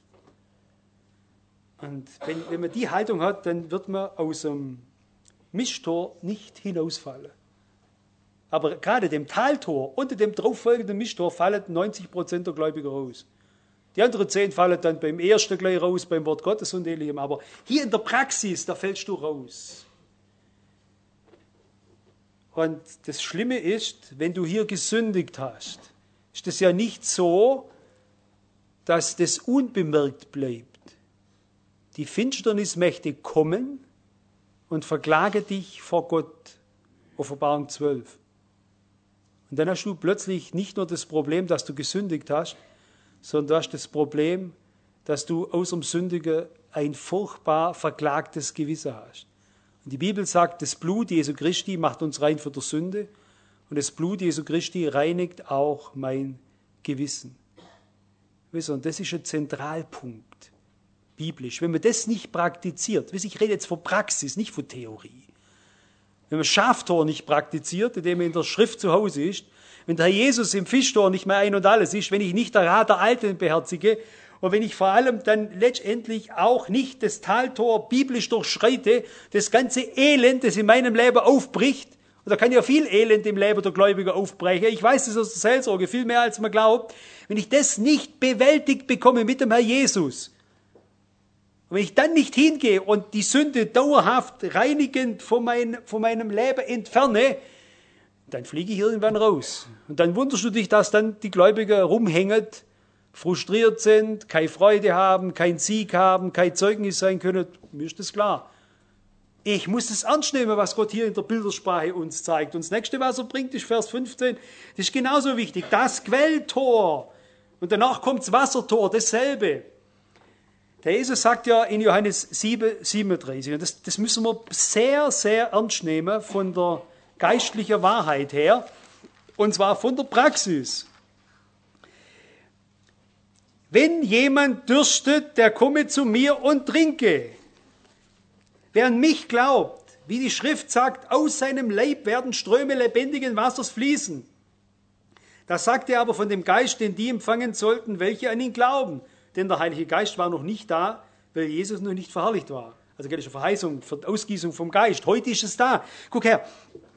Und wenn man die Haltung hat, dann wird man aus dem Mischtor nicht hinausfallen. Aber gerade dem Taltor und dem darauffolgenden Mischtor fallen 90% der Gläubiger raus. Die anderen 10 fallen dann beim ersten gleich raus, beim Wort Gottes und Ähnlichem. Aber hier in der Praxis, da fällst du raus. Und das Schlimme ist, wenn du hier gesündigt hast, ist es ja nicht so, dass das unbemerkt bleibt. Die Finsternismächte kommen und verklagen dich vor Gott. Offenbarung 12. Und dann hast du plötzlich nicht nur das Problem, dass du gesündigt hast, sondern du hast das Problem, dass du aus dem Sündigen ein furchtbar verklagtes Gewissen hast. Und die Bibel sagt, das Blut Jesu Christi macht uns rein von der Sünde und das Blut Jesu Christi reinigt auch mein Gewissen. Und das ist ein Zentralpunkt, biblisch. Wenn man das nicht praktiziert, ich rede jetzt von Praxis, nicht von Theorie. Wenn man Schaftor nicht praktiziert, indem man in der Schrift zu Hause ist, wenn der Herr Jesus im Fischtor nicht mehr ein und alles ist, wenn ich nicht der Rat der Alten beherzige und wenn ich vor allem dann letztendlich auch nicht das Taltor biblisch durchschreite, das ganze Elend, das in meinem Leben aufbricht, und da kann ja viel Elend im Leben der Gläubiger aufbrechen, ich weiß das aus der Seelsorge, viel mehr als man glaubt, wenn ich das nicht bewältigt bekomme mit dem Herr Jesus, und wenn ich dann nicht hingehe und die Sünde dauerhaft reinigend von meinem Leben entferne, dann fliege ich irgendwann raus. Und dann wunderst du dich, dass dann die Gläubiger rumhängen, frustriert sind, keine Freude haben, keinen Sieg haben, kein Zeugnis sein können. Mir ist das klar. Ich muss das ernst nehmen, was Gott hier in der Bildersprache uns zeigt. Und das nächste, was er bringt, ist Vers 15. Das ist genauso wichtig. Das Quelltor. Und danach kommt das Wassertor, dasselbe. Der Jesus sagt ja in Johannes 7, 37, und das müssen wir sehr, sehr ernst nehmen von der geistlichen Wahrheit her, und zwar von der Praxis. Wenn jemand dürstet, der komme zu mir und trinke. Wer an mich glaubt, wie die Schrift sagt, aus seinem Leib werden Ströme lebendigen Wassers fließen. Das sagt er aber von dem Geist, den die empfangen sollten, welche an ihn glauben. Denn der Heilige Geist war noch nicht da, weil Jesus noch nicht verherrlicht war. Also das ist eine Verheißung für die Ausgießung vom Geist. Heute ist es da. Guck her.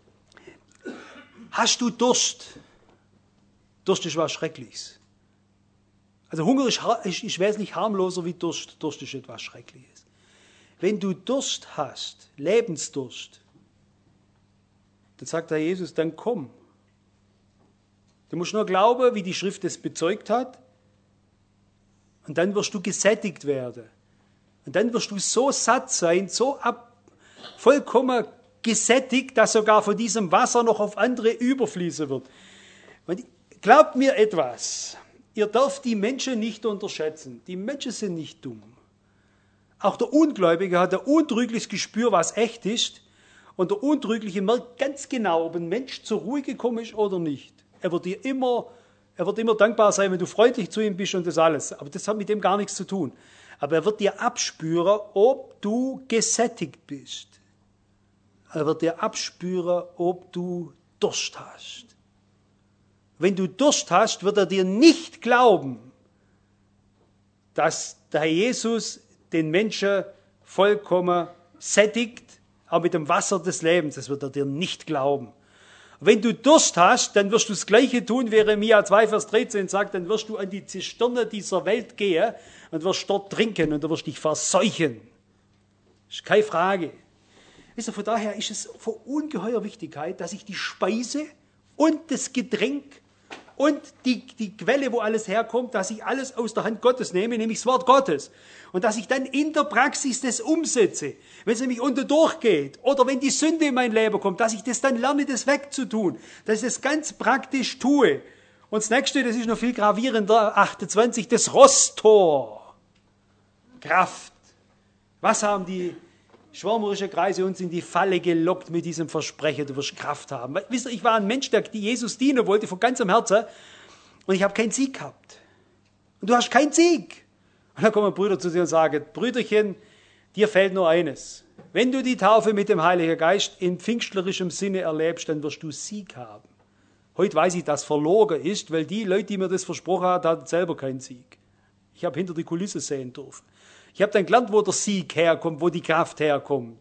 Hast du Durst? Durst ist was Schreckliches. Also Hunger ist wesentlich harmloser wie Durst. Durst ist etwas Schreckliches. Wenn du Durst hast, Lebensdurst, dann sagt der Jesus, dann komm. Du musst nur glauben, wie die Schrift es bezeugt hat, und dann wirst du gesättigt werden. Und dann wirst du so satt sein, vollkommen gesättigt, dass sogar von diesem Wasser noch auf andere überfließen wird. Und glaubt mir etwas, ihr dürft die Menschen nicht unterschätzen. Die Menschen sind nicht dumm. Auch der Ungläubige hat ein untrügliches Gespür, was echt ist. Und der Untrügliche merkt ganz genau, ob ein Mensch zur Ruhe gekommen ist oder nicht. Er wird immer dankbar sein, wenn du freundlich zu ihm bist und das alles. Aber das hat mit dem gar nichts zu tun. Aber er wird dir abspüren, ob du gesättigt bist. Er wird dir abspüren, ob du Durst hast. Wenn du Durst hast, wird er dir nicht glauben, dass der Herr Jesus den Menschen vollkommen sättigt, auch mit dem Wasser des Lebens. Das wird er dir nicht glauben. Wenn du Durst hast, dann wirst du das Gleiche tun, wie Jeremia 2, Vers 13 sagt, dann wirst du an die Zisterne dieser Welt gehen und wirst dort trinken und du wirst dich verseuchen. Das ist keine Frage. Wisst ihr, von daher ist es von ungeheurer Wichtigkeit, dass ich die Speise und das Getränk und die Quelle, wo alles herkommt, dass ich alles aus der Hand Gottes nehme, nämlich das Wort Gottes. Und dass ich dann in der Praxis das umsetze. Wenn es nämlich unter durchgeht oder wenn die Sünde in mein Leben kommt, dass ich das dann lerne, das wegzutun. Dass ich das ganz praktisch tue. Und das nächste, das ist noch viel gravierender, 28, das Rosttor. Kraft. Was haben die schwärmerischen Kreise uns in die Falle gelockt mit diesem Versprechen, du wirst Kraft haben. Wisst ihr, ich war ein Mensch, der Jesus dienen wollte von ganzem Herzen und ich habe keinen Sieg gehabt. Und du hast keinen Sieg. Und dann kommen Brüder zu dir und sagen, Brüderchen, dir fehlt nur eines. Wenn du die Taufe mit dem Heiligen Geist in pfingstlerischem Sinne erlebst, dann wirst du Sieg haben. Heute weiß ich, dass verlogen ist, weil die Leute, die mir das versprochen haben, hatten selber keinen Sieg. Ich habe hinter die Kulisse sehen dürfen. Ich habe dann gelernt, wo der Sieg herkommt, wo die Kraft herkommt.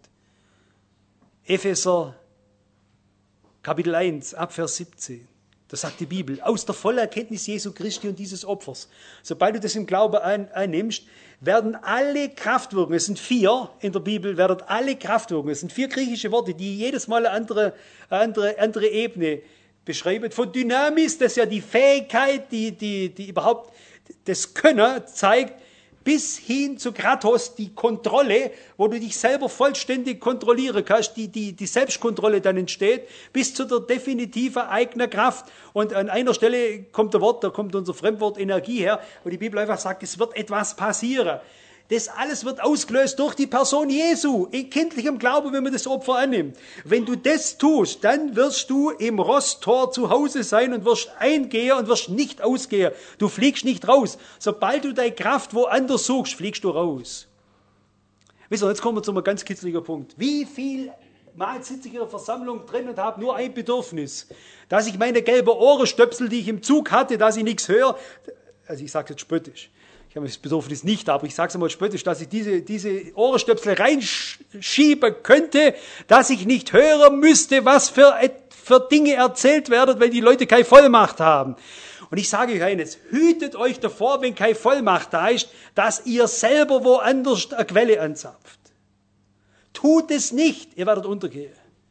Epheser, Kapitel 1, Abvers 17. Da sagt die Bibel, aus der vollen Erkenntnis Jesu Christi und dieses Opfers. Sobald du das im Glauben einnimmst, werden alle Kraftwirkungen, es sind 4 in der Bibel, werden alle Kraftwirkungen, es sind 4 griechische Worte, die jedes Mal eine andere Ebene beschreiben. Von Dynamis, das ist ja die Fähigkeit, die überhaupt das Können zeigt, bis hin zu Kratos, die Kontrolle, wo du dich selber vollständig kontrollieren kannst, die Selbstkontrolle dann entsteht, bis zu der definitiven eigenen Kraft. Und an einer Stelle kommt da kommt unser Fremdwort Energie her, wo die Bibel einfach sagt, es wird etwas passieren. Das alles wird ausgelöst durch die Person Jesu, in kindlichem Glauben, wenn man das Opfer annimmt. Wenn du das tust, dann wirst du im Rosttor zu Hause sein und wirst eingehen und wirst nicht ausgehen. Du fliegst nicht raus. Sobald du deine Kraft woanders suchst, fliegst du raus. Wisst ihr, jetzt kommen wir zu einem ganz kitzligen Punkt. Wie viel Mal sitze ich in der Versammlung drin und habe nur ein Bedürfnis, dass ich meine gelben Ohrenstöpsel, die ich im Zug hatte, dass ich nichts höre, also ich sage jetzt spöttisch, ich habe das Bedürfnis nicht, aber ich sage es einmal spöttisch, dass ich diese Ohrenstöpsel reinschieben könnte, dass ich nicht hören müsste, was für Dinge erzählt werden, weil die Leute keine Vollmacht haben. Und ich sage euch eines, hütet euch davor, wenn keine Vollmacht da ist, dass ihr selber woanders eine Quelle anzapft. Tut es nicht, ihr werdet untergehen.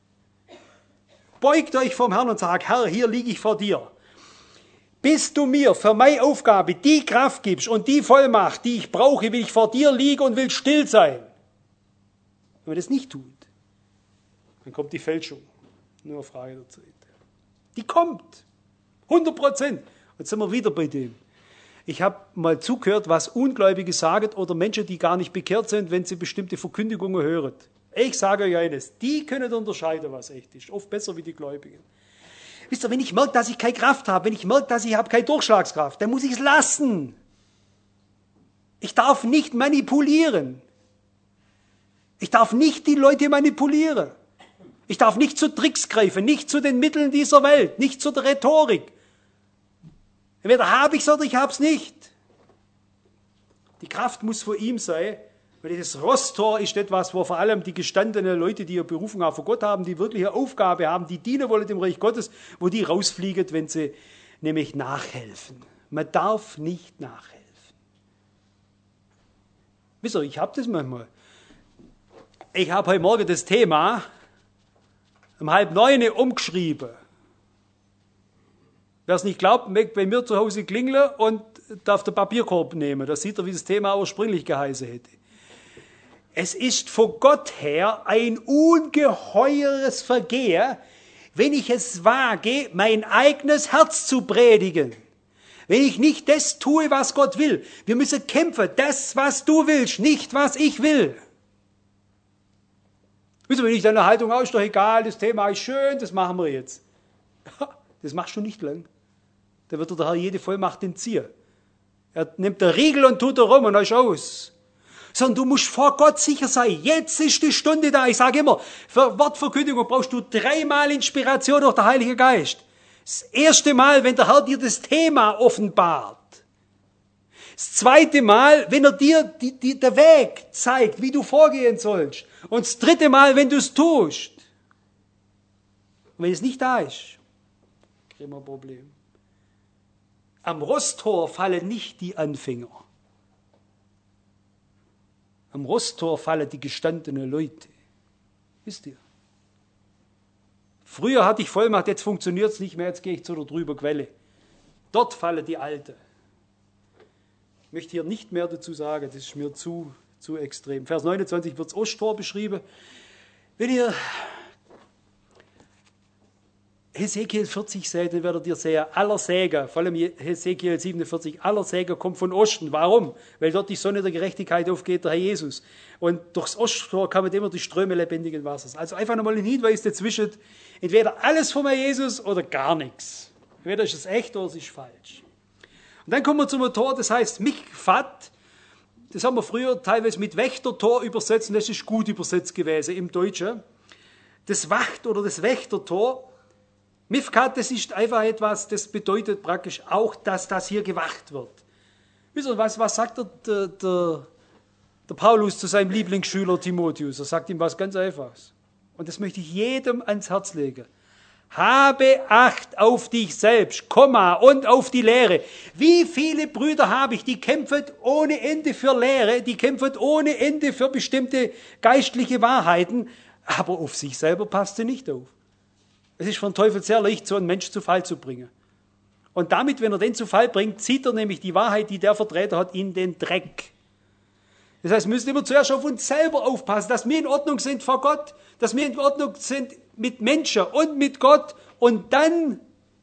Beugt euch vom Herrn und sagt, Herr, hier liege ich vor dir. Bis du mir für meine Aufgabe die Kraft gibst und die Vollmacht, die ich brauche, will ich vor dir liegen und will still sein. Wenn man das nicht tut, dann kommt die Fälschung. Nur eine Frage der Zeit. Die kommt. 100%. Jetzt sind wir wieder bei dem. Ich habe mal zugehört, was Ungläubige sagen oder Menschen, die gar nicht bekehrt sind, wenn sie bestimmte Verkündigungen hören. Ich sage euch eines, die können unterscheiden, was echt ist. Oft besser wie die Gläubigen. Wisst ihr, wenn ich merke, dass ich keine Kraft habe, wenn ich merke, dass ich habe keine Durchschlagskraft, dann muss ich es lassen. Ich darf nicht manipulieren. Ich darf nicht die Leute manipulieren. Ich darf nicht zu Tricks greifen, nicht zu den Mitteln dieser Welt, nicht zu der Rhetorik. Entweder habe ich es oder ich habe es nicht. Die Kraft muss von ihm sein, weil das Rosttor ist etwas, wo vor allem die gestandenen Leute, die ihre Berufung auch vor Gott haben, die wirkliche Aufgabe haben, die dienen wollen dem Reich Gottes, wo die rausfliegen, wenn sie nämlich nachhelfen. Man darf nicht nachhelfen. Wisst ihr, ich habe das manchmal. Ich habe heute Morgen das Thema um 8:30 umgeschrieben. Wer es nicht glaubt, mag bei mir zu Hause klingeln und darf den Papierkorb nehmen. Da sieht er, wie das Thema ursprünglich geheißen hätte. Es ist von Gott her ein ungeheures Vergehen, wenn ich es wage, mein eigenes Herz zu predigen. Wenn ich nicht das tue, was Gott will. Wir müssen kämpfen, das, was du willst, nicht was ich will. Wisst ihr, wenn ich deine Haltung aus, ist doch egal, das Thema ist schön, das machen wir jetzt. Das machst du nicht lang. Da wird dir der Herr jede Vollmacht entziehen. Er nimmt den Riegel und tut er rum und dann ist aus. Sondern du musst vor Gott sicher sein, jetzt ist die Stunde da. Ich sage immer, für Wortverkündigung brauchst du 3-mal Inspiration durch den Heiligen Geist. Das erste Mal, wenn der Herr dir das Thema offenbart. Das zweite Mal, wenn er dir der Weg zeigt, wie du vorgehen sollst. Und das dritte Mal, wenn du es tust. Und wenn es nicht da ist, kriegen wir ein Problem. Am Rosttor fallen nicht die Anfänger. Am Rosttor fallen die gestandenen Leute. Wisst ihr? Früher hatte ich Vollmacht, jetzt funktioniert es nicht mehr, jetzt gehe ich zu der drüber Quelle. Dort fallen die Alten. Ich möchte hier nicht mehr dazu sagen, das ist mir zu extrem. Vers 29 wird das Osttor beschrieben. Wenn ihr Hesekiel 40 seht, dann werdet ihr sehen, aller Segen, vor allem Hesekiel 47, aller Segen kommt von Osten. Warum? Weil dort die Sonne der Gerechtigkeit aufgeht, der Herr Jesus. Und durchs Osttor kommen immer die Ströme lebendigen Wassers. Also einfach nochmal ein Hinweis dazwischen, entweder alles vom Herr Jesus oder gar nichts. Entweder ist es echt oder es ist falsch. Und dann kommen wir zum Tor, das heißt Mikvat. Das haben wir früher teilweise mit Wächtertor übersetzt, und das ist gut übersetzt gewesen im Deutschen. Das Wacht- oder das Wächtertor, Mifkat, das ist einfach etwas, das bedeutet praktisch auch, dass das hier gewacht wird. Wisst ihr, was sagt der Paulus zu seinem Lieblingsschüler Timotheus? Er sagt ihm was ganz Einfaches. Und das möchte ich jedem ans Herz legen. Habe Acht auf dich selbst, Komma, und auf die Lehre. Wie viele Brüder habe ich, die kämpfen ohne Ende für Lehre, die kämpfen ohne Ende für bestimmte geistliche Wahrheiten, aber auf sich selber passt sie nicht auf. Es ist von Teufel sehr leicht, so einen Menschen zu Fall zu bringen. Und damit, wenn er den zu Fall bringt, zieht er nämlich die Wahrheit, die der Vertreter hat, in den Dreck. Das heißt, wir müssen immer zuerst auf uns selber aufpassen, dass wir in Ordnung sind vor Gott, dass wir in Ordnung sind mit Menschen und mit Gott. Und dann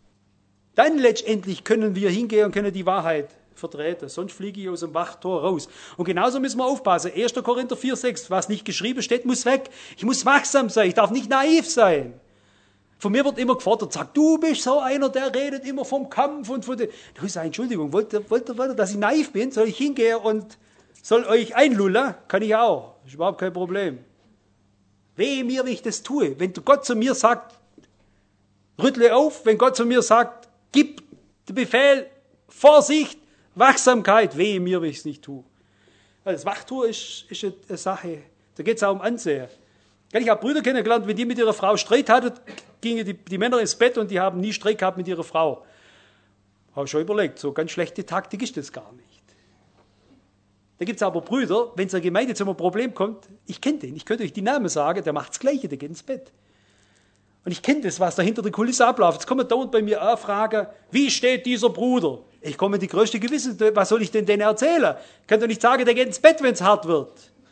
letztendlich können wir hingehen und können die Wahrheit vertreten. Sonst fliege ich aus dem Wachtor raus. Und genauso müssen wir aufpassen. 1. Korinther 4,6, was nicht geschrieben steht, muss weg. Ich muss wachsam sein, ich darf nicht naiv sein. Von mir wird immer gefordert, sagt, du bist so einer, der redet immer vom Kampf und von dem. Da ist eine Entschuldigung, wollt ihr, dass ich naiv bin? Soll ich hingehen und soll euch einlullen? Kann ich auch. Ist überhaupt kein Problem. Wehe mir, wenn ich das tue. Wenn Gott zu mir sagt, rüttle auf, wenn Gott zu mir sagt, gib den Befehl, Vorsicht, Wachsamkeit, wehe mir, wenn ich es nicht tue. Also das Wachtor ist eine Sache, da geht es auch um Ansehen. Ich habe Brüder kennengelernt, wenn die mit ihrer Frau Streit hatten, gingen die Männer ins Bett und die haben nie Streit gehabt mit ihrer Frau. Habe ich schon überlegt, so ganz schlechte Taktik ist das gar nicht. Da gibt es aber Brüder, wenn es in der Gemeinde zu einem Problem kommt, ich kenne den, ich könnte euch die Namen sagen, der macht das Gleiche, der geht ins Bett. Und ich kenne das, was da hinter der Kulisse abläuft. Jetzt kommen dauernd bei mir auch Fragen, wie steht dieser Bruder? Ich komme in die größte Gewissheit, was soll ich denn denen erzählen? Ich kann doch nicht sagen, der geht ins Bett, wenn es hart wird.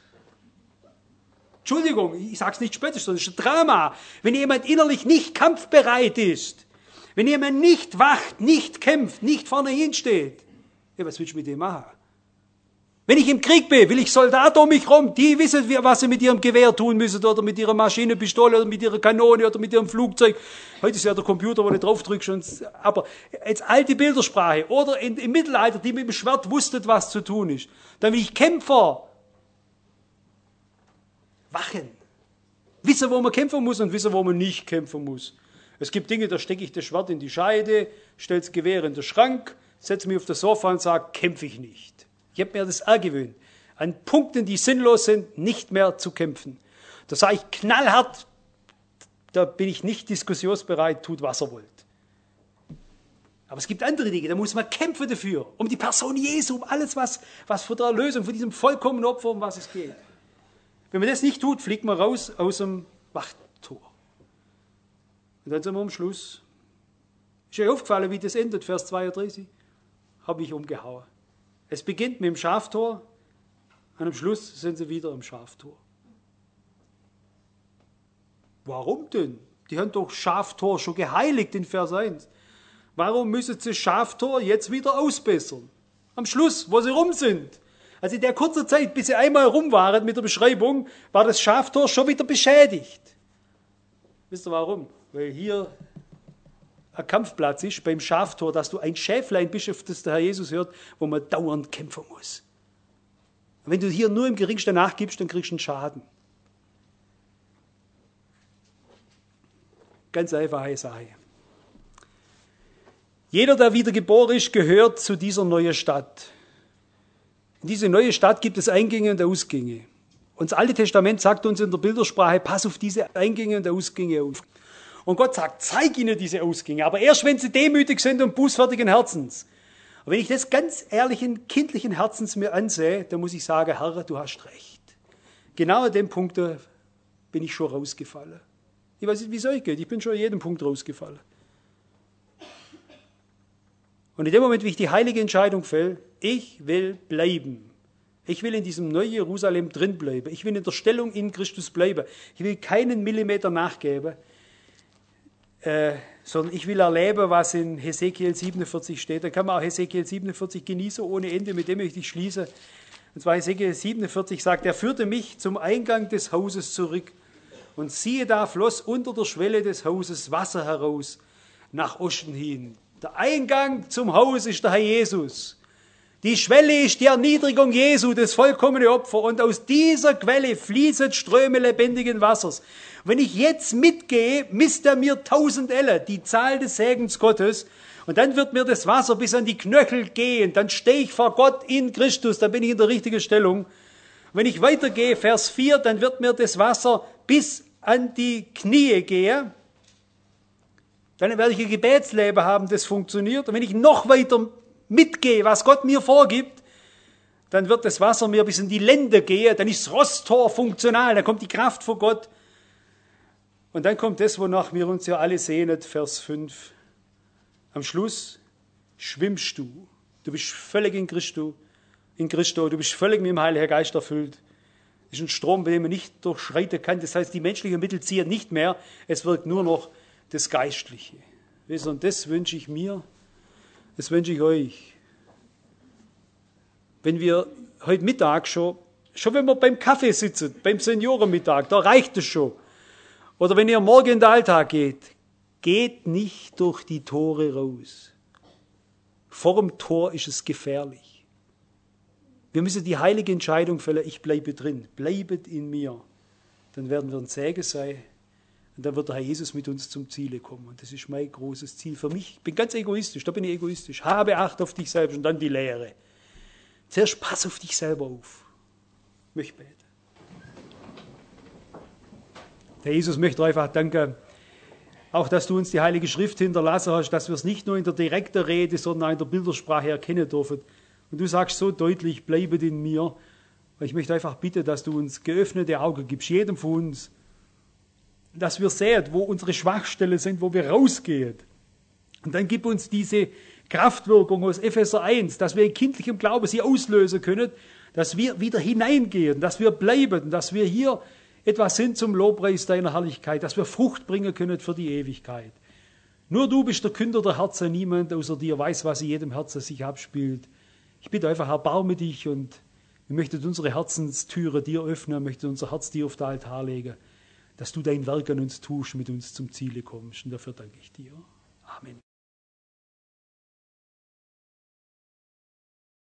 Entschuldigung, ich sage es nicht spöttisch, sondern es ist ein Drama. Wenn jemand innerlich nicht kampfbereit ist, wenn jemand nicht wacht, nicht kämpft, nicht vorne hinsteht, ja, was willst du mit dem machen? Wenn ich im Krieg bin, will ich Soldaten um mich rum, die wissen, was sie mit ihrem Gewehr tun müssen, oder mit ihrer Maschinenpistole, oder mit ihrer Kanone, oder mit ihrem Flugzeug. Heute ist ja der Computer, wo du drauf drückst. Aber jetzt alte Bildersprache, oder im Mittelalter, die mit dem Schwert wussten, was zu tun ist. Dann will ich Kämpfer wachen. Wissen, wo man kämpfen muss und wissen, wo man nicht kämpfen muss. Es gibt Dinge, da stecke ich das Schwert in die Scheide, stelle das Gewehr in den Schrank, setze mich auf das Sofa und sage, kämpfe ich nicht. Ich habe mir das angewöhnt, an Punkten, die sinnlos sind, nicht mehr zu kämpfen. Da sage ich knallhart, da bin ich nicht diskussionsbereit, tut, was ihr wollt. Aber es gibt andere Dinge, da muss man kämpfen dafür, um die Person Jesu, um alles, was von der Erlösung, von diesem vollkommenen Opfer, um was es geht. Wenn man das nicht tut, fliegt man raus aus dem Wachtor. Und dann sind wir am Schluss. Ist euch aufgefallen, wie das endet, Vers 32? Habe ich umgehauen. Es beginnt mit dem Schaftor, und am Schluss sind sie wieder im Schaftor. Warum denn? Die haben doch Schaftor schon geheiligt in Vers 1. Warum müssen sie Schaftor jetzt wieder ausbessern? Am Schluss, wo sie rum sind. Also in der kurzen Zeit, bis sie einmal rum waren mit der Beschreibung, war das Schaftor schon wieder beschädigt. Wisst ihr warum? Weil hier ein Kampfplatz ist beim Schaftor, dass du ein Schäflein bist, auf das der Herr Jesus hört, wo man dauernd kämpfen muss. Und wenn du hier nur im Geringsten nachgibst, dann kriegst du einen Schaden. Ganz einfache Sache. Jeder, der wiedergeboren ist, gehört zu dieser neuen Stadt. In diese neue Stadt gibt es Eingänge und Ausgänge. Und das Alte Testament sagt uns in der Bildersprache, pass auf diese Eingänge und Ausgänge auf. Und Gott sagt, zeig ihnen diese Ausgänge, aber erst wenn sie demütig sind und bußfertigen Herzens. Und wenn ich das ganz ehrlichen, kindlichen Herzens mir ansehe, dann muss ich sagen, Herr, du hast recht. Genau an dem Punkt bin ich schon rausgefallen. Ich weiß nicht, wie es euch geht, ich bin schon an jedem Punkt rausgefallen. Und in dem Moment, wie ich die heilige Entscheidung fälle, ich will bleiben. Ich will in diesem neuen Jerusalem drin bleiben. Ich will in der Stellung in Christus bleiben. Ich will keinen Millimeter nachgeben, sondern ich will erleben, was in Hesekiel 47 steht. Da kann man auch Hesekiel 47 genießen ohne Ende, mit dem möchte ich schließen. Und zwar Hesekiel 47 sagt, er führte mich zum Eingang des Hauses zurück. Und siehe, da floss unter der Schwelle des Hauses Wasser heraus, nach Osten hin. Der Eingang zum Haus ist der Herr Jesus. Die Schwelle ist die Erniedrigung Jesu, das vollkommene Opfer. Und aus dieser Quelle fließen Ströme lebendigen Wassers. Und wenn ich jetzt mitgehe, misst er mir 1000 Elle, die Zahl des Segens Gottes. Und dann wird mir das Wasser bis an die Knöchel gehen. Dann stehe ich vor Gott in Christus, dann bin ich in der richtigen Stellung. Und wenn ich weitergehe, Vers 4, dann wird mir das Wasser bis an die Knie gehen. Dann werde ich ein Gebetsleben haben, das funktioniert. Und wenn ich noch weiter mitgehe, was Gott mir vorgibt, dann wird das Wasser mir bis in die Lende gehen. Dann ist das Rosttor funktional, dann kommt die Kraft von Gott. Und dann kommt das, wonach wir uns ja alle sehnen, Vers 5. Am Schluss schwimmst du. Du bist völlig in Christo. Du bist völlig mit dem Heiligen Geist erfüllt. Das ist ein Strom, bei dem man nicht durchschreiten kann. Das heißt, die menschlichen Mittel ziehen nicht mehr. Es wirkt nur noch das Geistliche. Und das wünsche ich mir, das wünsche ich euch. Wenn wir heute Mittag schon wenn wir beim Kaffee sitzen, beim Seniorenmittag, da reicht es schon. Oder wenn ihr morgen in den Alltag geht nicht durch die Tore raus. Vor dem Tor ist es gefährlich. Wir müssen die heilige Entscheidung fällen, ich bleibe drin, bleibet in mir. Dann werden wir ein Segen sein. Und dann wird der Herr Jesus mit uns zum Ziele kommen. Und das ist mein großes Ziel für mich. Ich bin ganz egoistisch, da bin ich egoistisch. Habe Acht auf dich selbst und dann die Lehre. Zuerst pass auf dich selber auf. Ich möchte beten. Herr Jesus, möchte einfach danken, auch dass du uns die Heilige Schrift hinterlassen hast, dass wir es nicht nur in der direkten Rede, sondern auch in der Bildersprache erkennen dürfen. Und du sagst so deutlich, bleibet in mir. Und ich möchte einfach bitten, dass du uns geöffnete Augen gibst, jedem von uns, dass wir sehen, wo unsere Schwachstellen sind, wo wir rausgehen. Und dann gib uns diese Kraftwirkung aus Epheser 1, dass wir in kindlichem Glauben sie auslösen können, dass wir wieder hineingehen, dass wir bleiben, dass wir hier etwas sind zum Lobpreis deiner Herrlichkeit, dass wir Frucht bringen können für die Ewigkeit. Nur du bist der Künder der Herzen, niemand außer dir weiß, was in jedem Herzen sich abspielt. Ich bitte einfach, erbarme dich und wir möchten unsere Herzenstüre dir öffnen, möchten unser Herz dir auf den Altar legen, dass du dein Werk an uns tust, mit uns zum Ziele kommst. Und dafür danke ich dir. Amen.